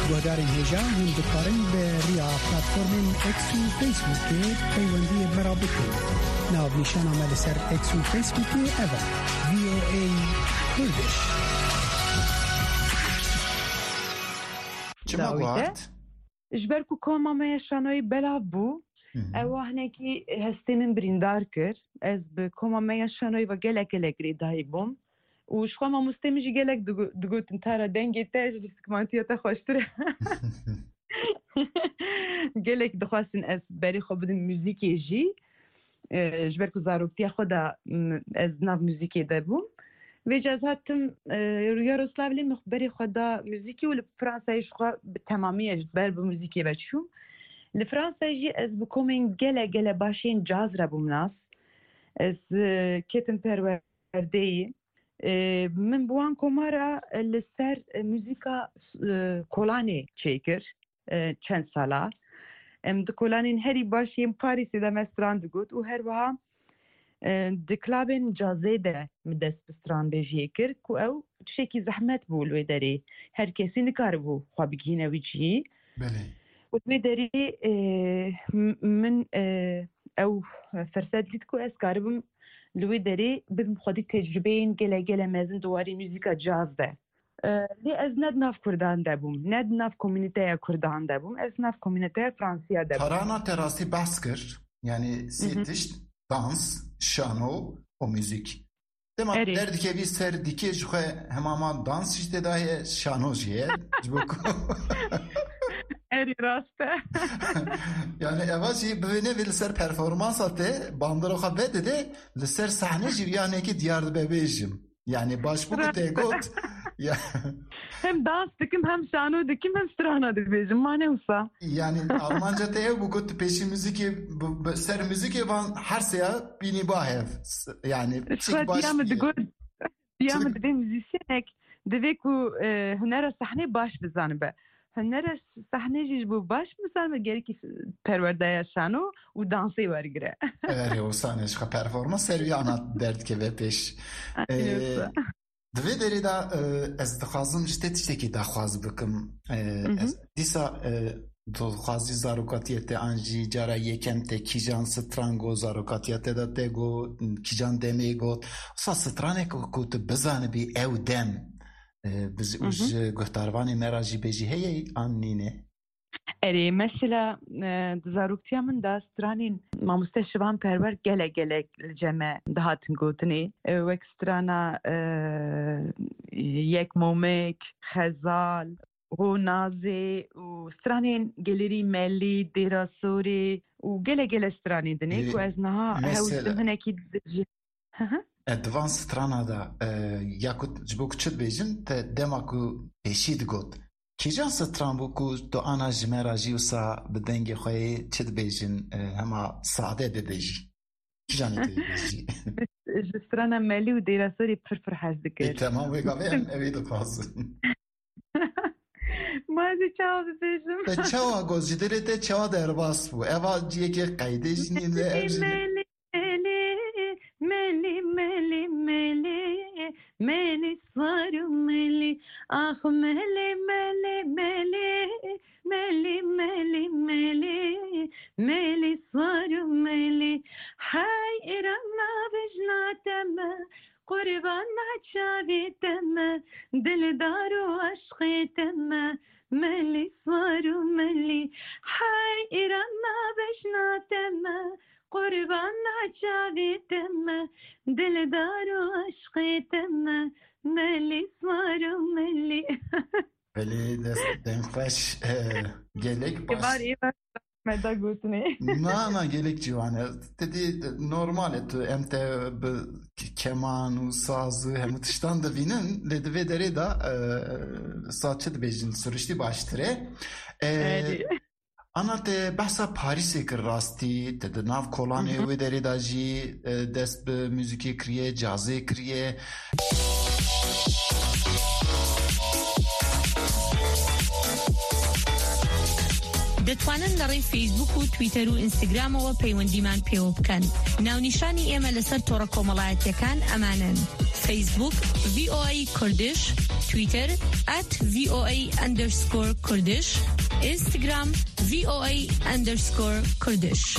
گۆدارین هێژا هەم دکارن بە ڕیا پلاتفۆرمên X و فیسبووکê پەیوەندی مرا بکەن. ناونیشانەمە لەسەر X و فیسبووکê ev e V O A Kurdish. Çima guhart? Ji ber ku koma me şanoyê belav bû, ew hinekî hestê min birîndar kir. Ez bi koma me şanoyê ve gelek gelek rêdayî bûm. û ji xwe mamostê min jî gelek digotin tara dengê te ji sıkmantiya te xweştir e. Gelek dixwastin ez berê xwe bidim müzîkê jî. Ji ber ku zaroktiya xwe da ez nav müzîkê de bûm. Vê cez hatim Yaroslavlê min berê xwe da müzîkê û li Fransayê ji xwe bi temamiye ji ber bi müzîkê veçûm. Li Fransayê jî ez bi komên gelek gelek başên caz re bûm nas. Ez ketim perwerdeyî. Min bi wan komara li ser müzîka kolanê çêkir çend sala. Em di kolanên herî başên Parîsê de me stran digot û her wiha di klabên cazê de min dest bi stranbêjiyê kir ku ew tiştekî zehmet bû li wê derê. Her kesî nikaribû xwe bigihîne wî cihî. û wê derê min ew ferset dît ku ez karibim li wê derê bidim xwedî tecrübeyên gelek gelek mezin di warê müzîka caz de. Lê ez ne di nav Kurdan de bûm, ne di nav komünîteya Kurdan de bûm, ez nav komünîteya Fransîya de bûm. Tarana te rastî behs kir, yani sê tişt, dans, şano û müzik. Dema derdikevî ser dîkê ji xwe hemama dans jî tê daye, şano jî ye ji bo ku erî rast e. Yani eva jî bivêne vê li ser performansa te bandora xwe vedide li ser sahnê jî yanekî diyar dibe bêjim. Yani başbûkê te got hem dans dikim hem şano dikim hem strana dibêjim mane wisa. Yani Almanca te ew bû got pêşî müzikê ser müzikê van her seya bînî bahev. Yani çik baş diya min divê müzîsyenek divê ku hunera sahnê baş bizanibe. Hunera sahnê jî ji bo baş bizanibe gerekî perwerdeya şano û dansê wergire. Erê wisa ji xwe performans serviyana derdikeve pêş. Divê derê de ez dixwazim ji te tiştekî daxwaz bikim. Dîsa dixwazî zarokatiyê te an jî cara yekem te kîjan strango zarokatiya te de te got, kîjan demê got. Wisa stranek ku tu bizanibî ew dem ji guhdarvanê me ra jî bêjî heye an nîne? Erê mesela di zaroktiya min de stranên mamoste şivan perwer gelek gelek li ceme dihatin gotinê. Wek strana yek momek, xezal, ronazê û stranên gelerî mellî, dêrasorê û gelek gelek stranê dinê ku ez niha hewzim hinekî dijî. Divan strana da yakut ji bo ku çi dibêjin te dema ku pêşî digot. Kîjan stran bû ku tu ana ji me ra jî wisa bi dengê xwe çi dibêjin hema sade bide jî? Kîjanê te dibêjî? Ji strana mellî û dêrasorê pir pir hez dikir. Temam wê gavê em evê dixwazin. Mazî çawa dibêjim. Te çawa got ji dilê te çawa derbas bû. Eva ciyekê qeydê jî nîne ev jî meli meli meli meli svaru meli ah meli meli meli meli meli meli meli svaru meli hay irana vejnateme قربان çaviteme dildaru aşketeme meli svaru meli hay irana vejnateme قربان çaviteme dildaru aşketeme meli svaru meli. Belê destên xweş gelek baş. Meda gotine. Na na gelek ciwane. Dedi normal et em te bi keman û saz hemû tiştan dibînin lê divê derê de saz çi dibêjin siriştî baştir e. Ana te behsa Parîsê kir rastî te di nav kolanê wê derê de jî dest bi müzikê kiriye, cazê kiriye. دەتوانن لەڕێی فیسبوک و تویتەر و ئینستاگرامەوە پەیوەندیمان پێوە بکەن. ناونیشانی ئێمە لەسەر تۆڕە کۆمەڵایەتیەکان ئەمانن: فیسبوک وی او ای کردش، تویتر ات وی او ای اندرسکور کردش، اینستاگرام وی او ای اندرسکور کردش.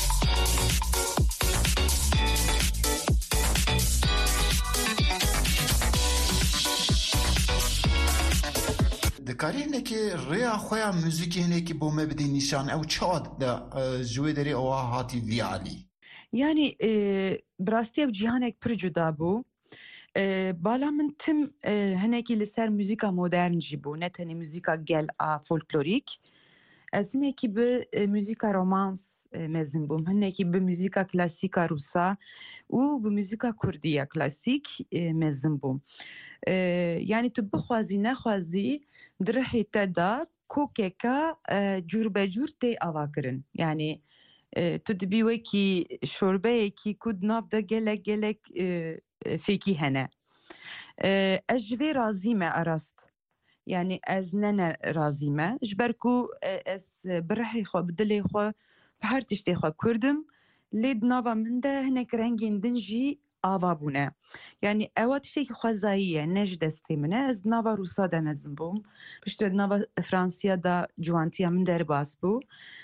دکاری اینه که ریا خویا موزیکی اینه که بومه بدی نشان او چاد جوی داری او هاتی ویالی یعنی براستی او جیهانک پر جدا بو بالا من تم هنکی لسر موزیکا مدرن جیبو نه تنی موزیکا گل آ فولکلوریک از هنکی به موزیکا رومانس مزن بوم هنکی به موزیکا کلاسیکا روسا و به موزیکا کردیا کلاسیک مزن بوم یعنی تو بخوازی نخوازی درحی تدا کوکیکا جور بجور تی آوا کرن یعنی تو دبیوی کی شوربه کی کود ناف دا گلک گلک فیکی هنه از جوی رازیمه اراست یعنی از ننه رازیمه جبرکو از برحی خوا بدلی خوا بهر تشتی خوا کردم لید ناوا من ده هنک رنگین دنجی آوا بونه یعنی اوات شيء خوازاییه نج دستی منه از ناوا روسا دا نزم بوم پشت ناوا فرانسیا دا جوانتیا من در باس بو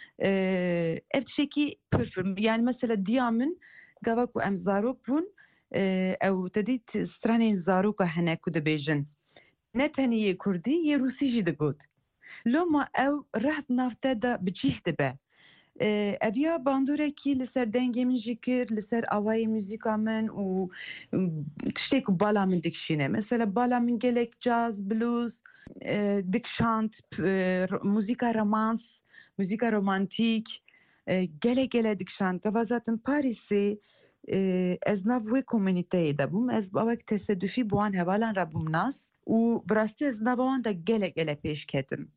افت شيء پرفرم یعنی مثلا دیامن گاواکو ام زاروک بون او تدید سترانین زاروکا هنکو دا بیجن نه تنی یه کردی یه روسی جی دا گود لو ما او رهد نافته دا بچیه دا به اویا باندوره کی لسر دنگی من جکر لسر آوای موزیکا من و تشتیکو بالا من دکشینه مثلا بالا من گلک جاز بلوز دکشانت موزیکا رومانس موزیکا رومانتیک گله گله دکشانت و zaten پاریسی از نووی کمیونیته دا بوم از باوک تصدفی بوان هوالان را بوم ناس و براستی از نووان دا گله گله پیش کتم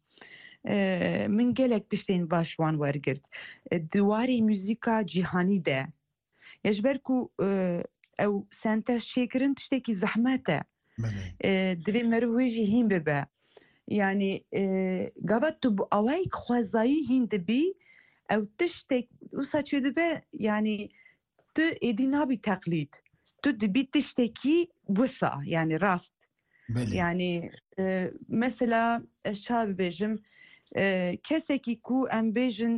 من gelek tiştên baş wan wergirt diwarê muzîka cîhanî de ya ji ber ku ew sentez çêkirin tiştekî zehmet e divê meriv wê jî hîn bibe yanî gava tu bi awayek xwezayî hîn dibî ew tiştek wisa çê dibe yanî tu êdî nabî teqlîd tu dibî tiştekî wisa yanî rast yanî mesela ez çawa bibêjim کسی کو ام بیجن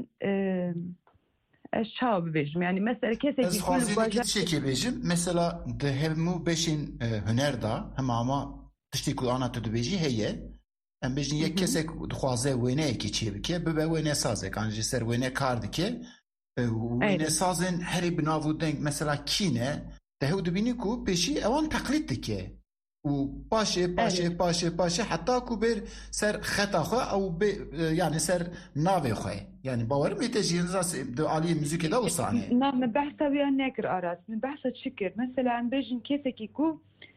اشتها ببیجم یعنی مثلا کسی از خوازی که چی که بیجم مثلا ده همو بشین هنر دا هم اما تشتی که آنا تو دو بیجی هیه ام بیجن یک کسی خوازه وینه که چی بکه ببه وینه سازه کانجی سر وینه کار دکه وینه سازن هری بناو دنگ مثلا کینه ده هو دو بینی که پیشی اوان تقلید دکه و باشه باشه باشه باشه حتی کو بر سر خطا خو او ب يعني سر ناوي خو يعني باور متجين راس دو عالي موزيك ده وصانه ما ما بحث ويا نكر اراس من بحث شكر مثلا بيجن كيسكي كو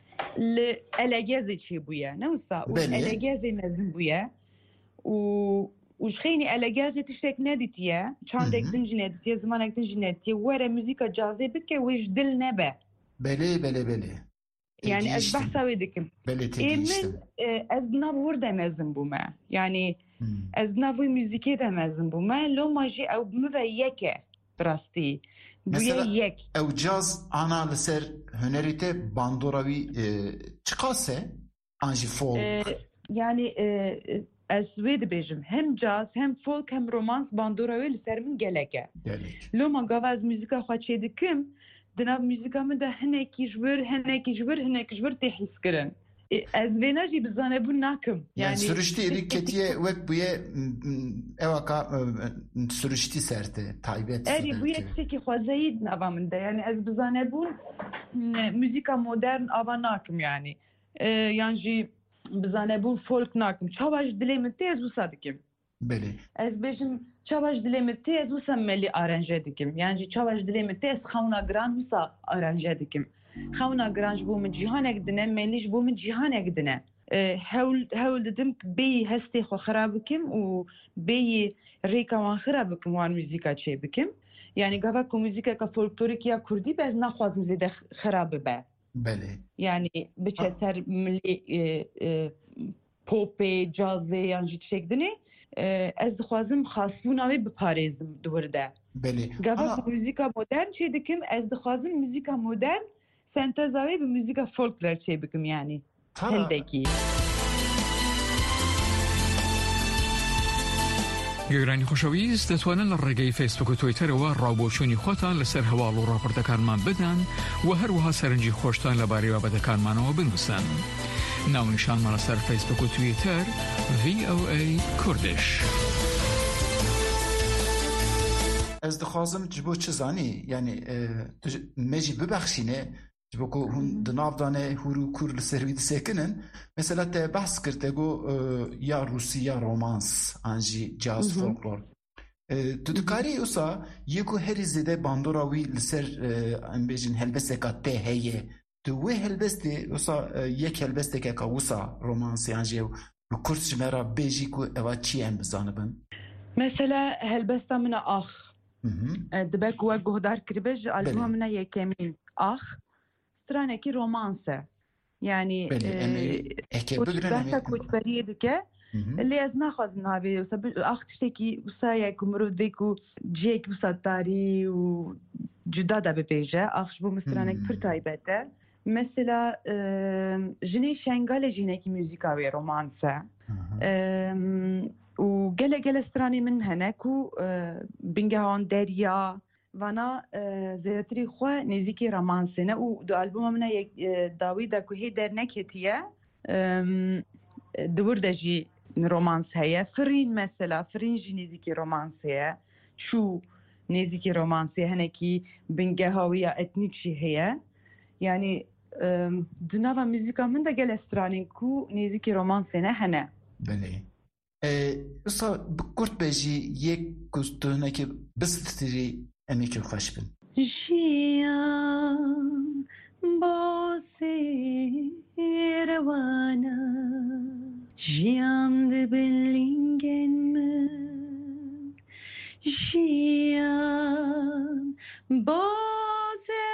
الاجازه شي بويا نوصا والاجازه نزم بويا و وشخيني الاجازه تشتك ناديتيا شاندك دنجنيتيا زمانك دنجنيتيا ورا موزيكا جازي بك وجدل نبه بله بله بله يعني از بحثا ويدكم إيه من از نابور ده مزن بوما يعني از نابوي موزيكي ده مزن بوما لو ما جي او بمبا يكه براستي بويا يك او جاز انا لسر هنريته باندوراوي چقاسه انجي فولك يعني از ويد بيجم هم جاز هم فولك هم رومانس باندوراوي لسر من گلكه لو ما غاز موزيكا خاطشي دكم دناب موزیکا من ده هنکی جبر هنکی جبر هنکی جبر تحس کرن از ویناجی بزانه بون ناکم yani sürüştü edik ketiye vek buye evaka sürüştü serte taybet eri buye teki xwazayid nava min de yani az bizane bun müzika modern ava nakim yani yani jî bizane bun folk nakim çavaj dilê min tez wisa dikim belê ez bêjim çavaj dilê min tez wisa melî aranje dikim yani jî çavaj dilê min tez xewna giran wisa aranje dikim xewna giran ji bo min cîhanek dine melî ji bo min cîhanek dine hewl hewl didim bêyî hestê xwe xirab bikim û bêyî rêka wan xirab bikim wan müzîka çê bikim yani gava ku müzîkeka folklorîk ya kurdî bez naxwazim zêde xirab bibe belê yani biçe ser millî popê cazê yan jî tişek dinê ez dixwazim xasbûna wê biparêzim di wir de belê gava ku müzîka modern çê dikim ez dixwazim müzîka modern سنتزاوی به موزیکا فولکلور چه بکم یعنی هندکی گەگرانی خۆشەویست دەتوانن لە ڕێگەی فیسبوک و تویتەرەوە ڕاوبۆچوونی خۆتان لەسەر هەواڵ و ڕاپۆرتەکانمان بدەن و هەروەها سەرنجی خۆشتان لەبارەی بابەتەکانمانەوە بنووسن. ناونیشانمان لەسەر فیسبوک و تویتەر ڤی ئۆ ئەی کوردش. Ez dixwazim ji bo çi zanî yani tu me jî bibexşîne ji bo ku hûn di navdanê hûr û kur li ser wî disekinin mesela te behs kir te got ya Rûsî ya romans an jî caz folklor tu dikarî wisa yê ku herî zêde bandora wî li ser em bêjin helbesteka te heye tu wê helbestê wisa yek helbestekeka wisa romansê an jî bi Kurd ji me re bêjî ku eva çi em bizanibin mesela helbesta min e ax dibek we guhdar kiribe ji albuma min e yekemîn ax stranekî romans e yani behsa koçberiyê dike lê ez naxwazim navê ax tiştekî wisa ye ku mirov dê ku ciyek wisa tarî û cuda de bibêje ax ji bo min stranek pir taybet e mesela jinê şengalê jinekî mûzîka wê romans e û gelek gelek stranê min hene ku bingehan derya vana zêdetirî xwe nêzîkî romansê ne û di albuma min e dawî de ku hê derneketiye di wir de jî romans heye firîn mesela firîn jî nêzîkî romansê ye çû nêzîkî romansê hinekî bingeha wî ya etnîk jî heye yani di nava mûzîka min de gelek stranên ku nêzîkî romansê ne hene. Wisa bi Kurd be jî yek ku tu hinekî bistîrî emêkî xweş bin. Jiyan basê rewana jiyan dibin lîngên min jiyan basê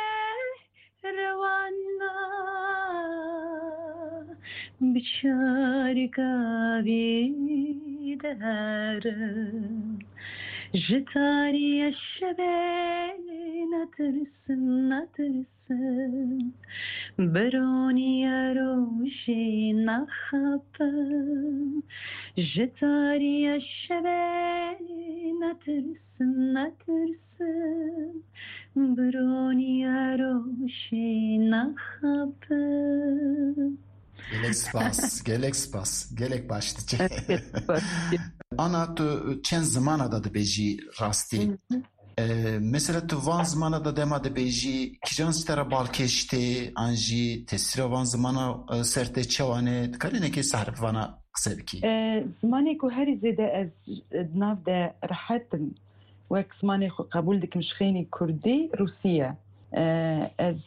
rewana biçarika wî derim ji tariya şevê netirsin netirsin bironiya rojê naxapim ji tariya şevê netirsin netirsin bironiya rojê naxapim. Gelek spas, gelek spas, gelek baş diçe. Ana tu çend zamana da dibêjî rastî. Mesela tu van zamana da dema dibêjî kîjan ji te re balkêş tê an jî tesîra van zamana ser te çawanê dikarî nekê serif vana qise bikî. Zimanê ku herî zêde ez nav de rehetim wek zimanê xwe qebûl dikim ji xênî Kurdî Rûsî ye. Ez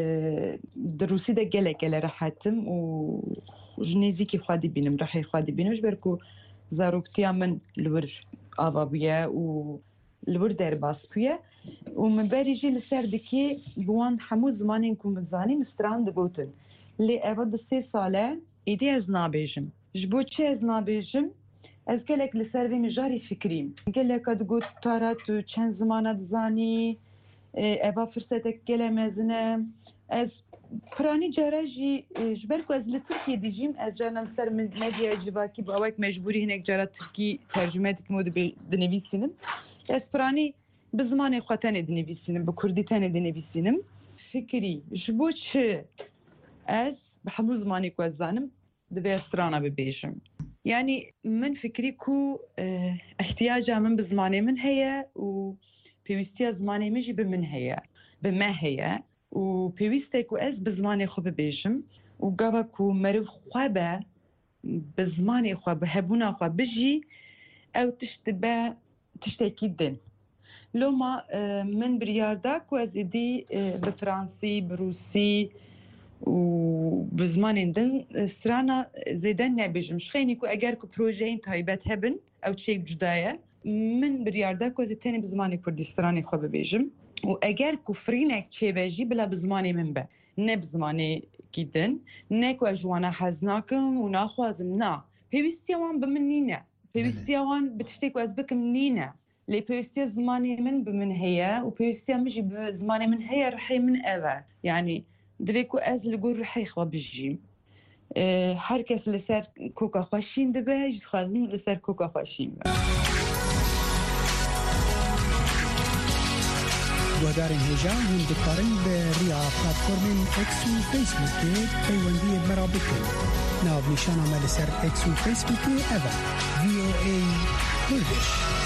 di Rûsî de gelek gelek rehetim û ji nêzîkî xwe dibînim rehê xwe dibînim ji ber ku zaroktiya min li wir ava bûye û li wir derbas bûye û min berî jî li ser dikê bi wan hemû zimanên ku min zanîn stran digotin lê eva di sê sal e êdî ez nabêjim ji bo çi ez nabêjim ez gelek li ser vê mijarî fikrîm geleka digot tara tu çend zimana dizanî eva firsetek gele mezin e ez piranî cara jî ji ber ku ez li Tirkiye dijîm ez canan ser medyaya civakî bi awek mecbûrî hinek cara Tirkî tercüme dikim û dinivîsînim ez piranî bi zimanê xwe tenê dinivîsînim bi Kurdî tenê dinivîsînim fikrî ji bo çi ez bi hemû zimanê ku ez zanim divê strana bibêjim yani min fikrî ku ihtiyaca min bi zimanê min heye û pêwîstiya zimanê min jî bi min heye bi me heye û pêwîst e ku ez bi zimanê xwe bibêjim û gava ku meriv xwe be bi zimanê xwe bi hebûna xwe bijî ew tişt dibe tiştekî din loma min biryar da ku ez êdî bi Fransî bi Rûsî û bi zimanên din strana zêde nebêjim ji xênî ku eger ku projeyên taybet hebin ew çêk cuda ye min biryar da ku ez ê tenê bi zimanê Kurdî stranê xwe bibêjim û eger ku firînek çêve jî bila bi zimanê min be ne bi zimanê kî din ne ku ez ji wan hez nakim û naxwazim na pêwîstiya wan bi min nîne pêwîstiya wan bi tiştê ku ez bikim nîne لي بيوستي زماني من بمن هي وبيوستي مجي بزماني من هي رحي من أبا يعني دريكو أز لقول رحي خوا بجي أه هر کس لسر کوکا خوشین دبه جد خواهدنی لسر کوکا خوشین به گوهدارین هجا هم دکارن به ریا پلاتفورمین اکس و فیسبوکی پیوندی مرابطه ناو نشان آمد لسر اکس و فیسبوکی اوه وی او ای کردش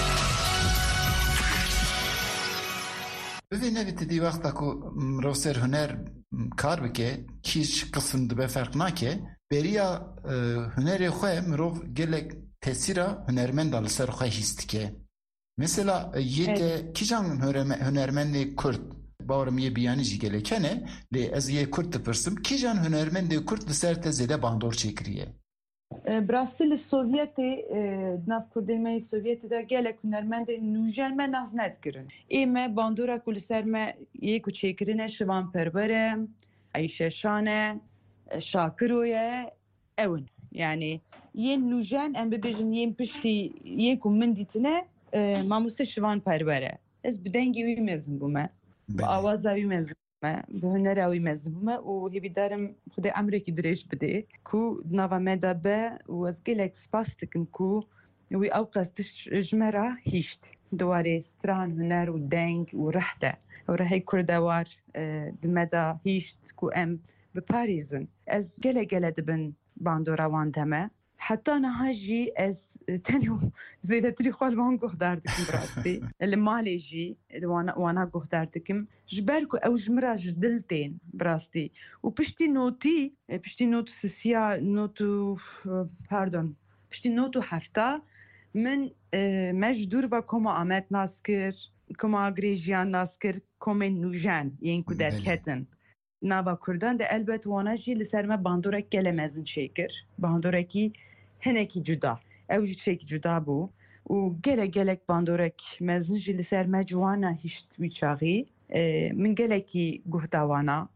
ببینه بیتی وقتا که مروسر هنر کار بکه کیش قسم دبه فرق ناکه بریا هنری خواه مروف گلک تسیرا هنرمند دال سر خواه هیست که مثلا یه کیجان هنرمند کرد باورم یه بیانی جی گلکنه لی از یه کرد تپرسم کیجان هنرمند کرد لسر تزیده باندور چکریه براسل سوویتی ناف کردمه سوویتی دا گلک هنرمند نوجان من ناف ندگرن ایمه باندورا کل سر ما یکو چکرینه شوان پربره عیشه شانه شاکرویه اون يعني ين نوجان ام ببيجن ين بشتي يكون من ديتنا ما مستشفان پربره از بدنگی وی مزن بومه با آوازا وی مزن بومه بهنره وی مزن بومه و هیوی دارم خود امریکی درش بده کو ناوا مدا به و از گلک سپاس تکم کو وی اوقستش جمره هیشت دواره ستران هنر و دنگ و رحته و رحی کردوار دمدا هیشت کو ام بپاریزن از گله گله دبن باندورا واندمه حتی نهاجی از تاني زي تري خال وان قهدارتكم براسي اللي مالي جي وانا وانا قهدارتكم جبالكو او جمرا جدلتين براسي وبشتي نوتي بشتي نوت سيا نوتو باردون بشتي نوتو حفتا من مجدور با كما امت ناسكر كما غريجيان ناسكر كما نوجان ينكو دركتن نابا كردان ده البت وانا جي لسرما باندورك كلمزن شيكر باندوركي هنكي جدا او جيك جدا بو و گله گلک باندورك مزن جي لسرما جوانا هشت ويچاغي من گلكي گهداوانا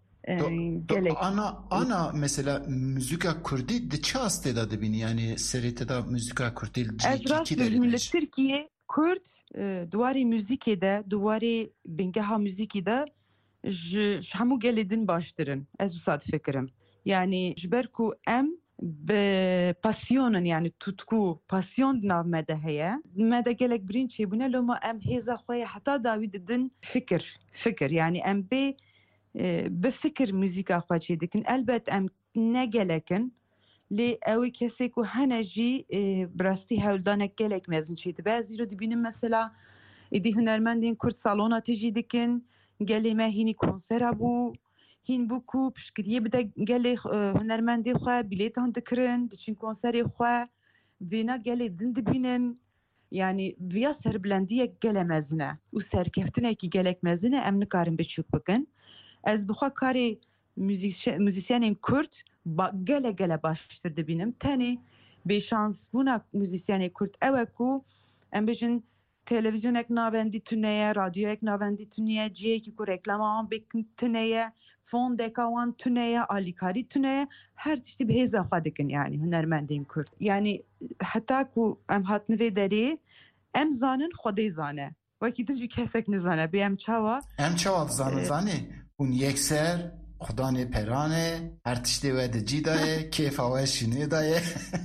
انا انا مثلا موسیقا کردی ده چه استعداد بینی یعنی سریت دا موسیقا کردی کی دارید ترکیه کرد دواری موسیقی ده دواری بنگها موسیقی ده ج همو گلیدن باشترن از صاد فکرم یعنی جبرکو ام به پاسیونن یعنی tutku pasyon nav medeheye mede gelek birinci bune loma em heza khoya hatta david din fikir fikir yani em be be fikir müzik axwaçı dikin elbet em ne gelekin li evi kesek u haneji brasti hevdanek gelek mezun şeydi bazı dibinin mesela idi hünermendin kurt salona tiji dikin gelime hini konsera bu هین بو کو پشکریه بده گله هنرمندی خواه بیلیت هم دکرن دچین کنسری خواه وینا گله دند بینن یعنی ویا سربلندیه گله مزنه و سرکفتنه که گلک مزنه ام نکارم بچوک بکن از بخوا کاری موزیسیانین کرد با گله گله باشتر دبینم تانی به شانس بونا موزیسیانی کرد اوه کو ام بجن تلویزیون اک ناوندی تونیه رادیو اک ناوندی تونیه جیه که کو رکلام هم بکن تونیه فون دکاوان تونیه آلیکاری تونیه هر چیزی به هزا خودکن یعنی هنرمندین کرد یعنی حتی که ام هاتنوی داری ام زانن خودی زانه وکی تو جی کسک نزانه بی ام چاوا ام چاوا زانه زانه اون یک سر خدانه پرانه هر تشتی وید جی دایه کیف آوه شینه دایه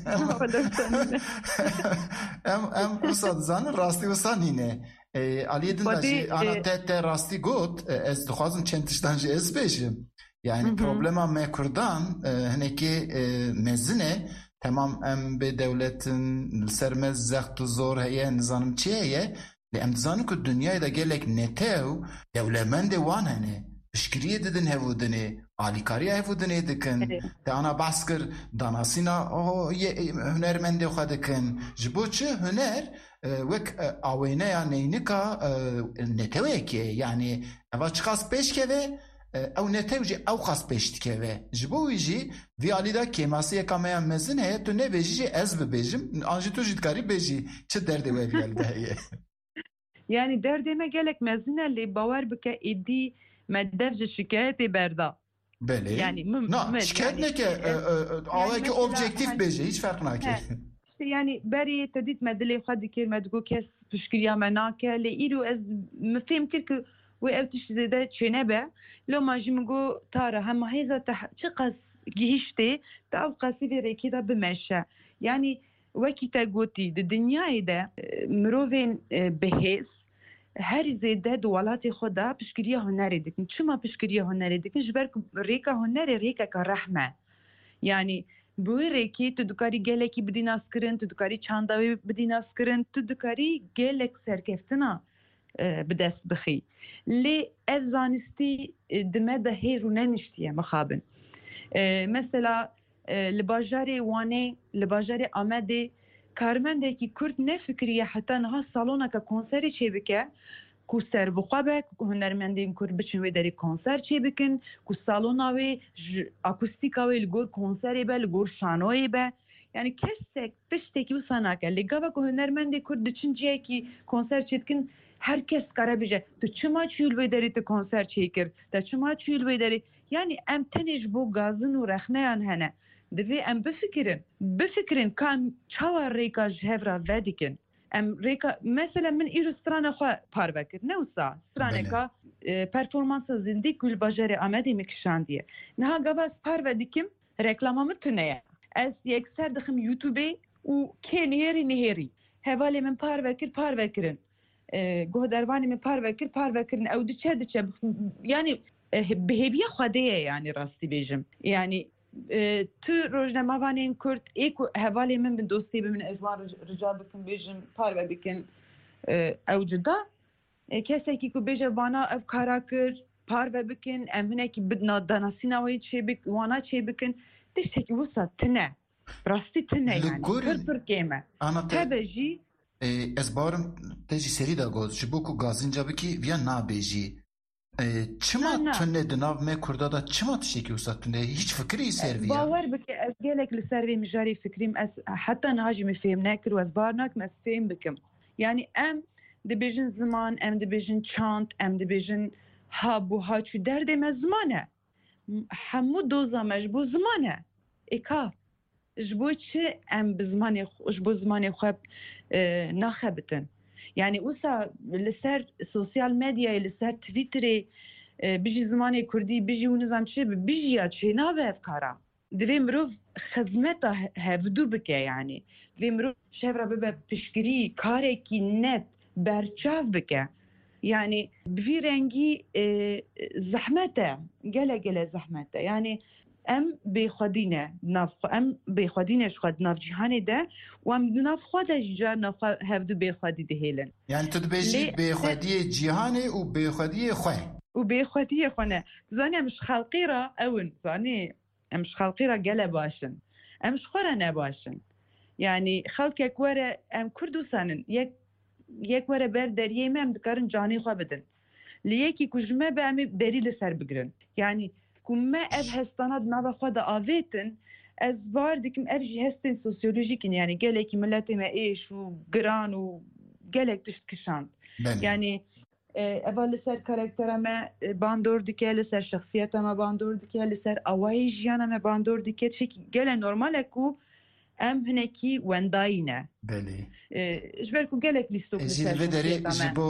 ام ام اصاد زانه راستی وسانینه علی دلداشی آنا ته ته راستی گوت از دخوازم چند تشتان جه از بیشم یعنی پروبلما ما کردان هنکی مزنه تمام ام به دولتن سرمز زخت و زور هیه نظانم چیه هیه لی ام دزانو که دنیای دا گلک نتاو دولمند وان هنه بشکریه ددن هفودنه آلیکاری هفودنه دکن تا آنا بحث کر داناسینا هنرمنده خواه دکن جبو چه هنر وک آوینه یا نینکا نتوه که یعنی اول چه خواست پیش که او نتوه جی او خواست پیش که جبوی جی ویالی دا کماسی یکامه هم مزنه تو نویجی جی از ببیجم آنجی تو جیدکاری بیجی چه درده وی ویالی دا هیه یعنی درده ما گلک مزنه لی باور بکه ایدی مدرج شکایت بردا بله یعنی نه شکایت نه که آوه که اوبجکتیف بیجی هیچ فرق نکه kesi yani beri tedit medli xadi ki medgu kes pişkiriya menake le iru ez mfhem kir ki ve ev tişzede çenebe lo majimgo tara hem heza çıqas gihişte tav qasivi rekida bimeşe yani vekite goti de dünyayı da mrovin behes her zede dualati xoda pişkiriya huneri dikin çima pişkiriya huneri dikin jber reka huneri reka ka rahme yani bu reki tu dukari geleki bidin askirin tu dukari çandavi bidin askirin tu dukari gelek serkeftina بدست بخی لی از زانستی دمه ده هیرونه نشتیه مخابن مثلا لباجاری وانه لباجاری آمده کارمنده کی کرد نه فکریه حتی نها سالونا که کنسری چه بکه کو سر بخوابه کو هنرمندین کرد بچن وی داری کنسر چه بکن کو سالونا وی اکوستیکا وی لگور کنسری به لگور شانوی به yani kesek pişteki bu sanaka ligava ko hünermendi kurd düşünceye ki konser çetkin herkes karabije tu çuma çül ve deri te konser çekir ta çuma çül ve deri yani em teniş bu gazın u rahnayan hene devi em befikirin befikirin kan çawa reka jevra vedikin em reka mesela min iru strana xwa parvekir ne usa strana ka performansa zindik gül bajari amedi mikşandiye naha gavas parvedikim reklamamı tüneye از یک سر دخم یوتیوبی و که نهری نهری هوالی من پار وکر پار وکرن گهدروانی من پار وکر پار وکرن او دچه دچه yani بهیبیه خودیه yani راستی بیجم yani تو روزنامه‌وانین کرد ایک هوالی من من دوستی به من ازوار رجا بکن بیجم پار و بکن او جدا کسی که کو بیجه وانا اف کارا کرد پار و بکن امنه که بدنا دانسینا وی چه بک وانا چه بکن تشتكي وسط تنا براستي تنا يعني كربر كيما هذا جي ازبارم تجي سري دا قول شبوكو غازين جابكي فيا نابيجي چما تنه دناv me kurda da çima tişeki usta tünde hiç fikri servi ya باور بك از gelek li servi mijari fikrim az hatta naji mi fehim nekir ve azbarnak mes fehim bikim yani em dibijin zaman em dibijin chant em dibijin ha bu ha çu derde me zamane همو دوزا مجبو زمانه ایکا جبو چه ام بزمانه جبو زمانه خواب ناخبتن yani usa لسر سوسيال ميديا لسر تويتري بيجي زمانه كردي بيجي ونظام شي بيجي يا شي ناوي افكارا دوی مروف خدمتا هفدو بکه yani دوی مروف شهر ببه پشگری کاری کی نت برچاو بکه yani bir rengi e, zahmete gele gele zahmete yani em bexadine naf em bexadine şxad nav cihane de ve em naf xada jja naf hevdu bexadi de helen yani tu beji bexadiye cihane u bexadiye xwe u bexadiye xone zani em xalqira ewn zani em xalqira gele başın em xora ne başın yani xalqek were em kurdusanın yek یک وره بر دریه مم دکارن جانی خواه بدن لیکی کجمه به امی دری لسر بگرن یعنی کمه اف هستانات نابا خواه دا آویتن از بار دکم ارجی هستن سوسیولوژیکین yani geleki milletime ایش و گران و gelek تشت کشاند yani اول لسر کارکترمه باندور دکه لسر شخصیتمه باندور دکه لسر اوای جیانمه باندور دکه چکی گله نورماله کو ام هنکی ونداینه بله جبر کو گلک لیستو جیل دری جبو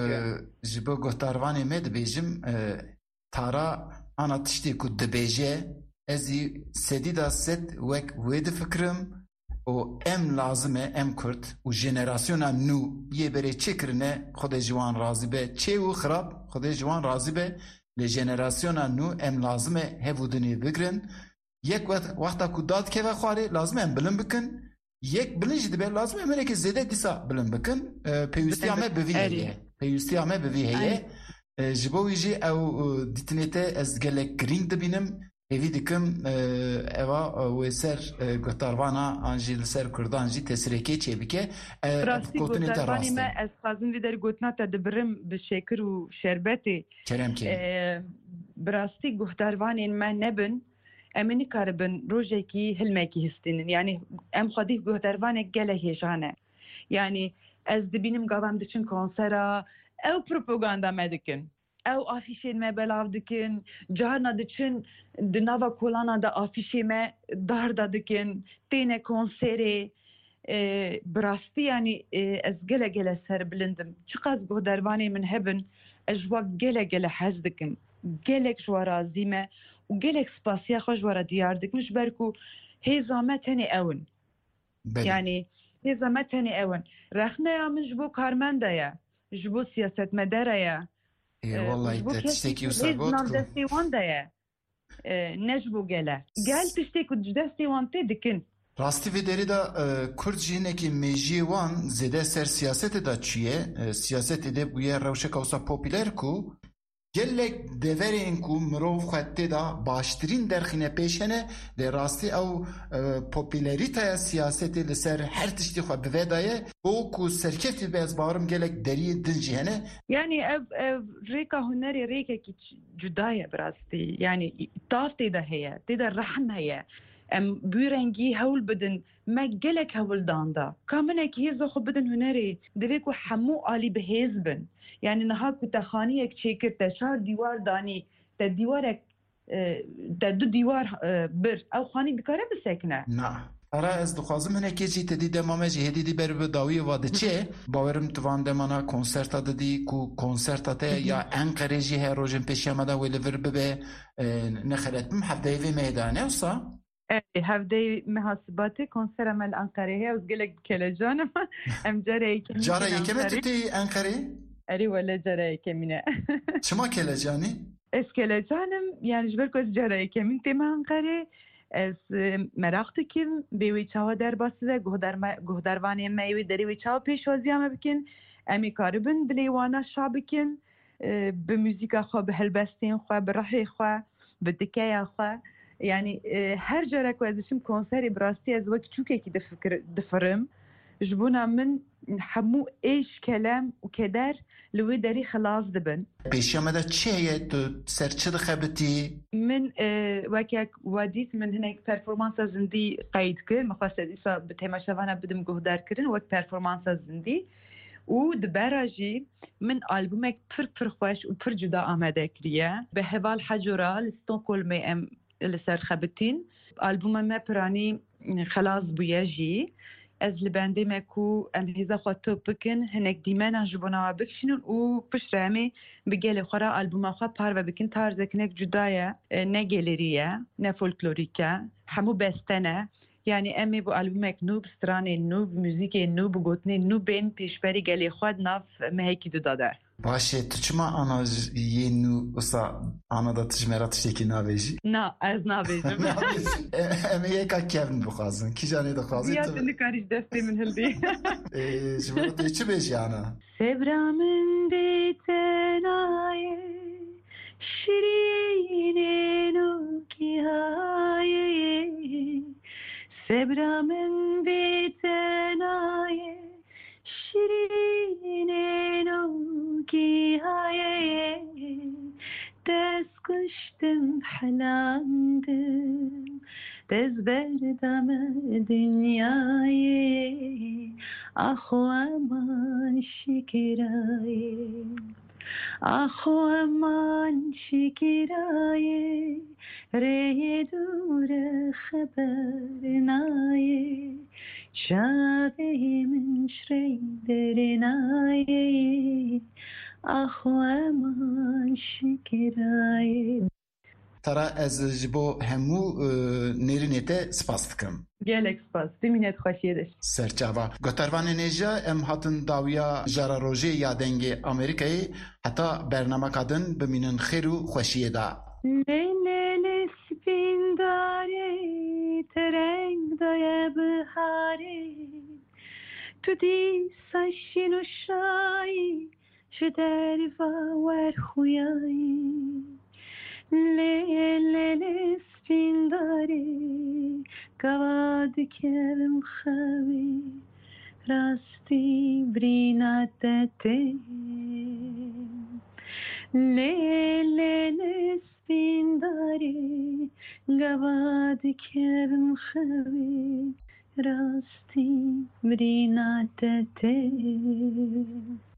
جبو گفتاروانی مد بیجم تارا انا تشتی کو دبیجه ازی سدیدا ست وک وید فکرم او ام لازمه ام کرد و جنراسیونا نو یه بره چکرنه خود جوان راضی به چه و خراب خود جوان راضی به لجنراسیونا نو ام لازمه هفودنی بگرن یک وقتا کو داد که و خواره لازم هم بلند بکن یک بلنج دبه لازم هم که زیده دیسا بلند بکن پیوستی همه بوی هیه پیوستی همه بوی هیه جبوی جی او دیتنیته از گلک گرینگ دبینم هیوی دکم اوا و سر گتاروانا انجی لسر کردان جی تسریکی چه بکه راستی گتاروانی ما از خازن ویدر گوتنا تا دبرم به شکر و شربتی کرم که براستی گتاروانی ما نبن امنی کاربن روزکی هلمکی هستین یعنی ام خودی گهدروانه گله هیجانه یعنی از دبینم گاوام دچن کنسرا او پروپاگاندا مدکن او آفیشین ما بلاو دکن جارنا دچن دنوا کولانا دا آفیشی ما دار دادکن تینه کنسری براستی یعنی از گله گله سر بلندم چقدر گهدروانی من هبن اجوا گله گله حز دکم گلک جوا رازیمه و گلک سپاسیا خوش جوا دیار دکمش برکو هیزامه تنی اون یعنی هیزامه تنی اون رخنه یا من جبو کارمنده یا جبو سیاست مداره یا والله تشتکی و سرگوت کو دستی وانده یا نجبو گله گل پشتی که دستی وانده دکن راستی وی دری دا کرد جینه که میجی وان زده سر سیاست دا چیه سیاست ده بویه روشه کوسا پوپیلر کو گلک دورین کو مروف خطه دا باشترین درخینه پیشنه ده راستی او پوپیلریتا سیاست لسر هر تشتی خواه بویدایه او کو سرکفتی بیز بارم گلک دری دنجی هنه یعنی او ریکا هنری ریکا کی جدایه براستی یعنی تاف تیده هیه تیده رحم هیه ام بورنگی هول بدن ما گلک هول داندا کامنک هیزو خو بدن هنری دویکو حمو آلی به هیزبن یعنی نها کو تخانی یک چیکر تشار دیوار دانی تا دیوارک تا دو دیوار بر او خانی بکاره بسکنه نه ارا از دخوازم هنه که چی تدی دمامه جی هدیدی بر به داوی واده چه باورم توان دمانا کنسرتا دادی کو کنسرتا ته یا انقره جی هر روژن پیشی آمده ویلی ور ببه نخلت بم هفته وی میدانه وصا هفته محاسباتی کنسر مال انقره هی از گلک کل جانم ام جاره یکم جاره یکم تتی انقره اری ولی جاره یکمینه شما کل جانی از کل جانم یعنی جبر کوز جاره یکمین تیم انقره از مراقت کیم بیوی چاوا در باسده گهدر گهدروانی میوی دری وی چاوا پیشوازی هم بکن امی کاربن دلیوانا شاب بکن به موزیک خو به هلبستین خو به راحی خو به دکای خو يعني هر جرى كوازشم كونسري براستي از وقت شو كي دفكر دفرم جبونا من حمو ايش كلام وكدر لو داري خلاص دبن بيش يوم دا چه تو سرچه خبتي من وكاك وديت من هناك performance زندي قيد كر مخاصة إسا بتماشاوانا بدم جهدار كرن وقت performance زندي و دبراجي من ألبومك پر پر خوش و پر جدا آمده كريه به هوال حجورا لستونكولم ام لسر خبتين ألبوم ما براني خلاص بيجي از لبنده مكو انهيزا خاطو بكن هناك ديما جبنا بكشنون و بشرامي بقال خرا ألبوم خا بار بكن تارزك نك جدايا نا جاليريا نا فولكلوريكا حمو بستنا يعني امي بو ألبومك نوب ستراني نوب موزيكي نوب غوتني نوب بين بيشبري قالي خود ناف ما هيك داده باشه تو چما آنا یه نو اصلا آنا دا تجمرات تشتکی ناویجی؟ نه از ناویجم اما یکا کیون بخوازن کی جانی دخوازی؟ بیاد نکاریش دستی من هلدی جمرات دوی چه بیجی آنا؟ سبرا من دیتنای شیرین نوکی های سبرا من دیتنای شیرین نوکی های دست کشتم حلاندم دست بردم دنیای آخو امان شکرای آخو امان شکرای ری دور خبر نای شابه من شريدر ناي أخوة من شكراي ترى از جبو همو نيرينيته سپاس دكم گلک سپاس دمینت خوشی داشت سرچاوا گوتروان نيجا ام هاتن داویا جارا روژه یا دنگ امریکایی حتی برنامه کدن بمینن خیرو خوشی دا لیل سپین داری ترنگ دای بهاری تو دی سشین و شایی شدری و ور خویایی لیل سپین داری گواد کرم خوی راستی برینات تی لیل سپین داری گواد کرم خوی راستی برینات تی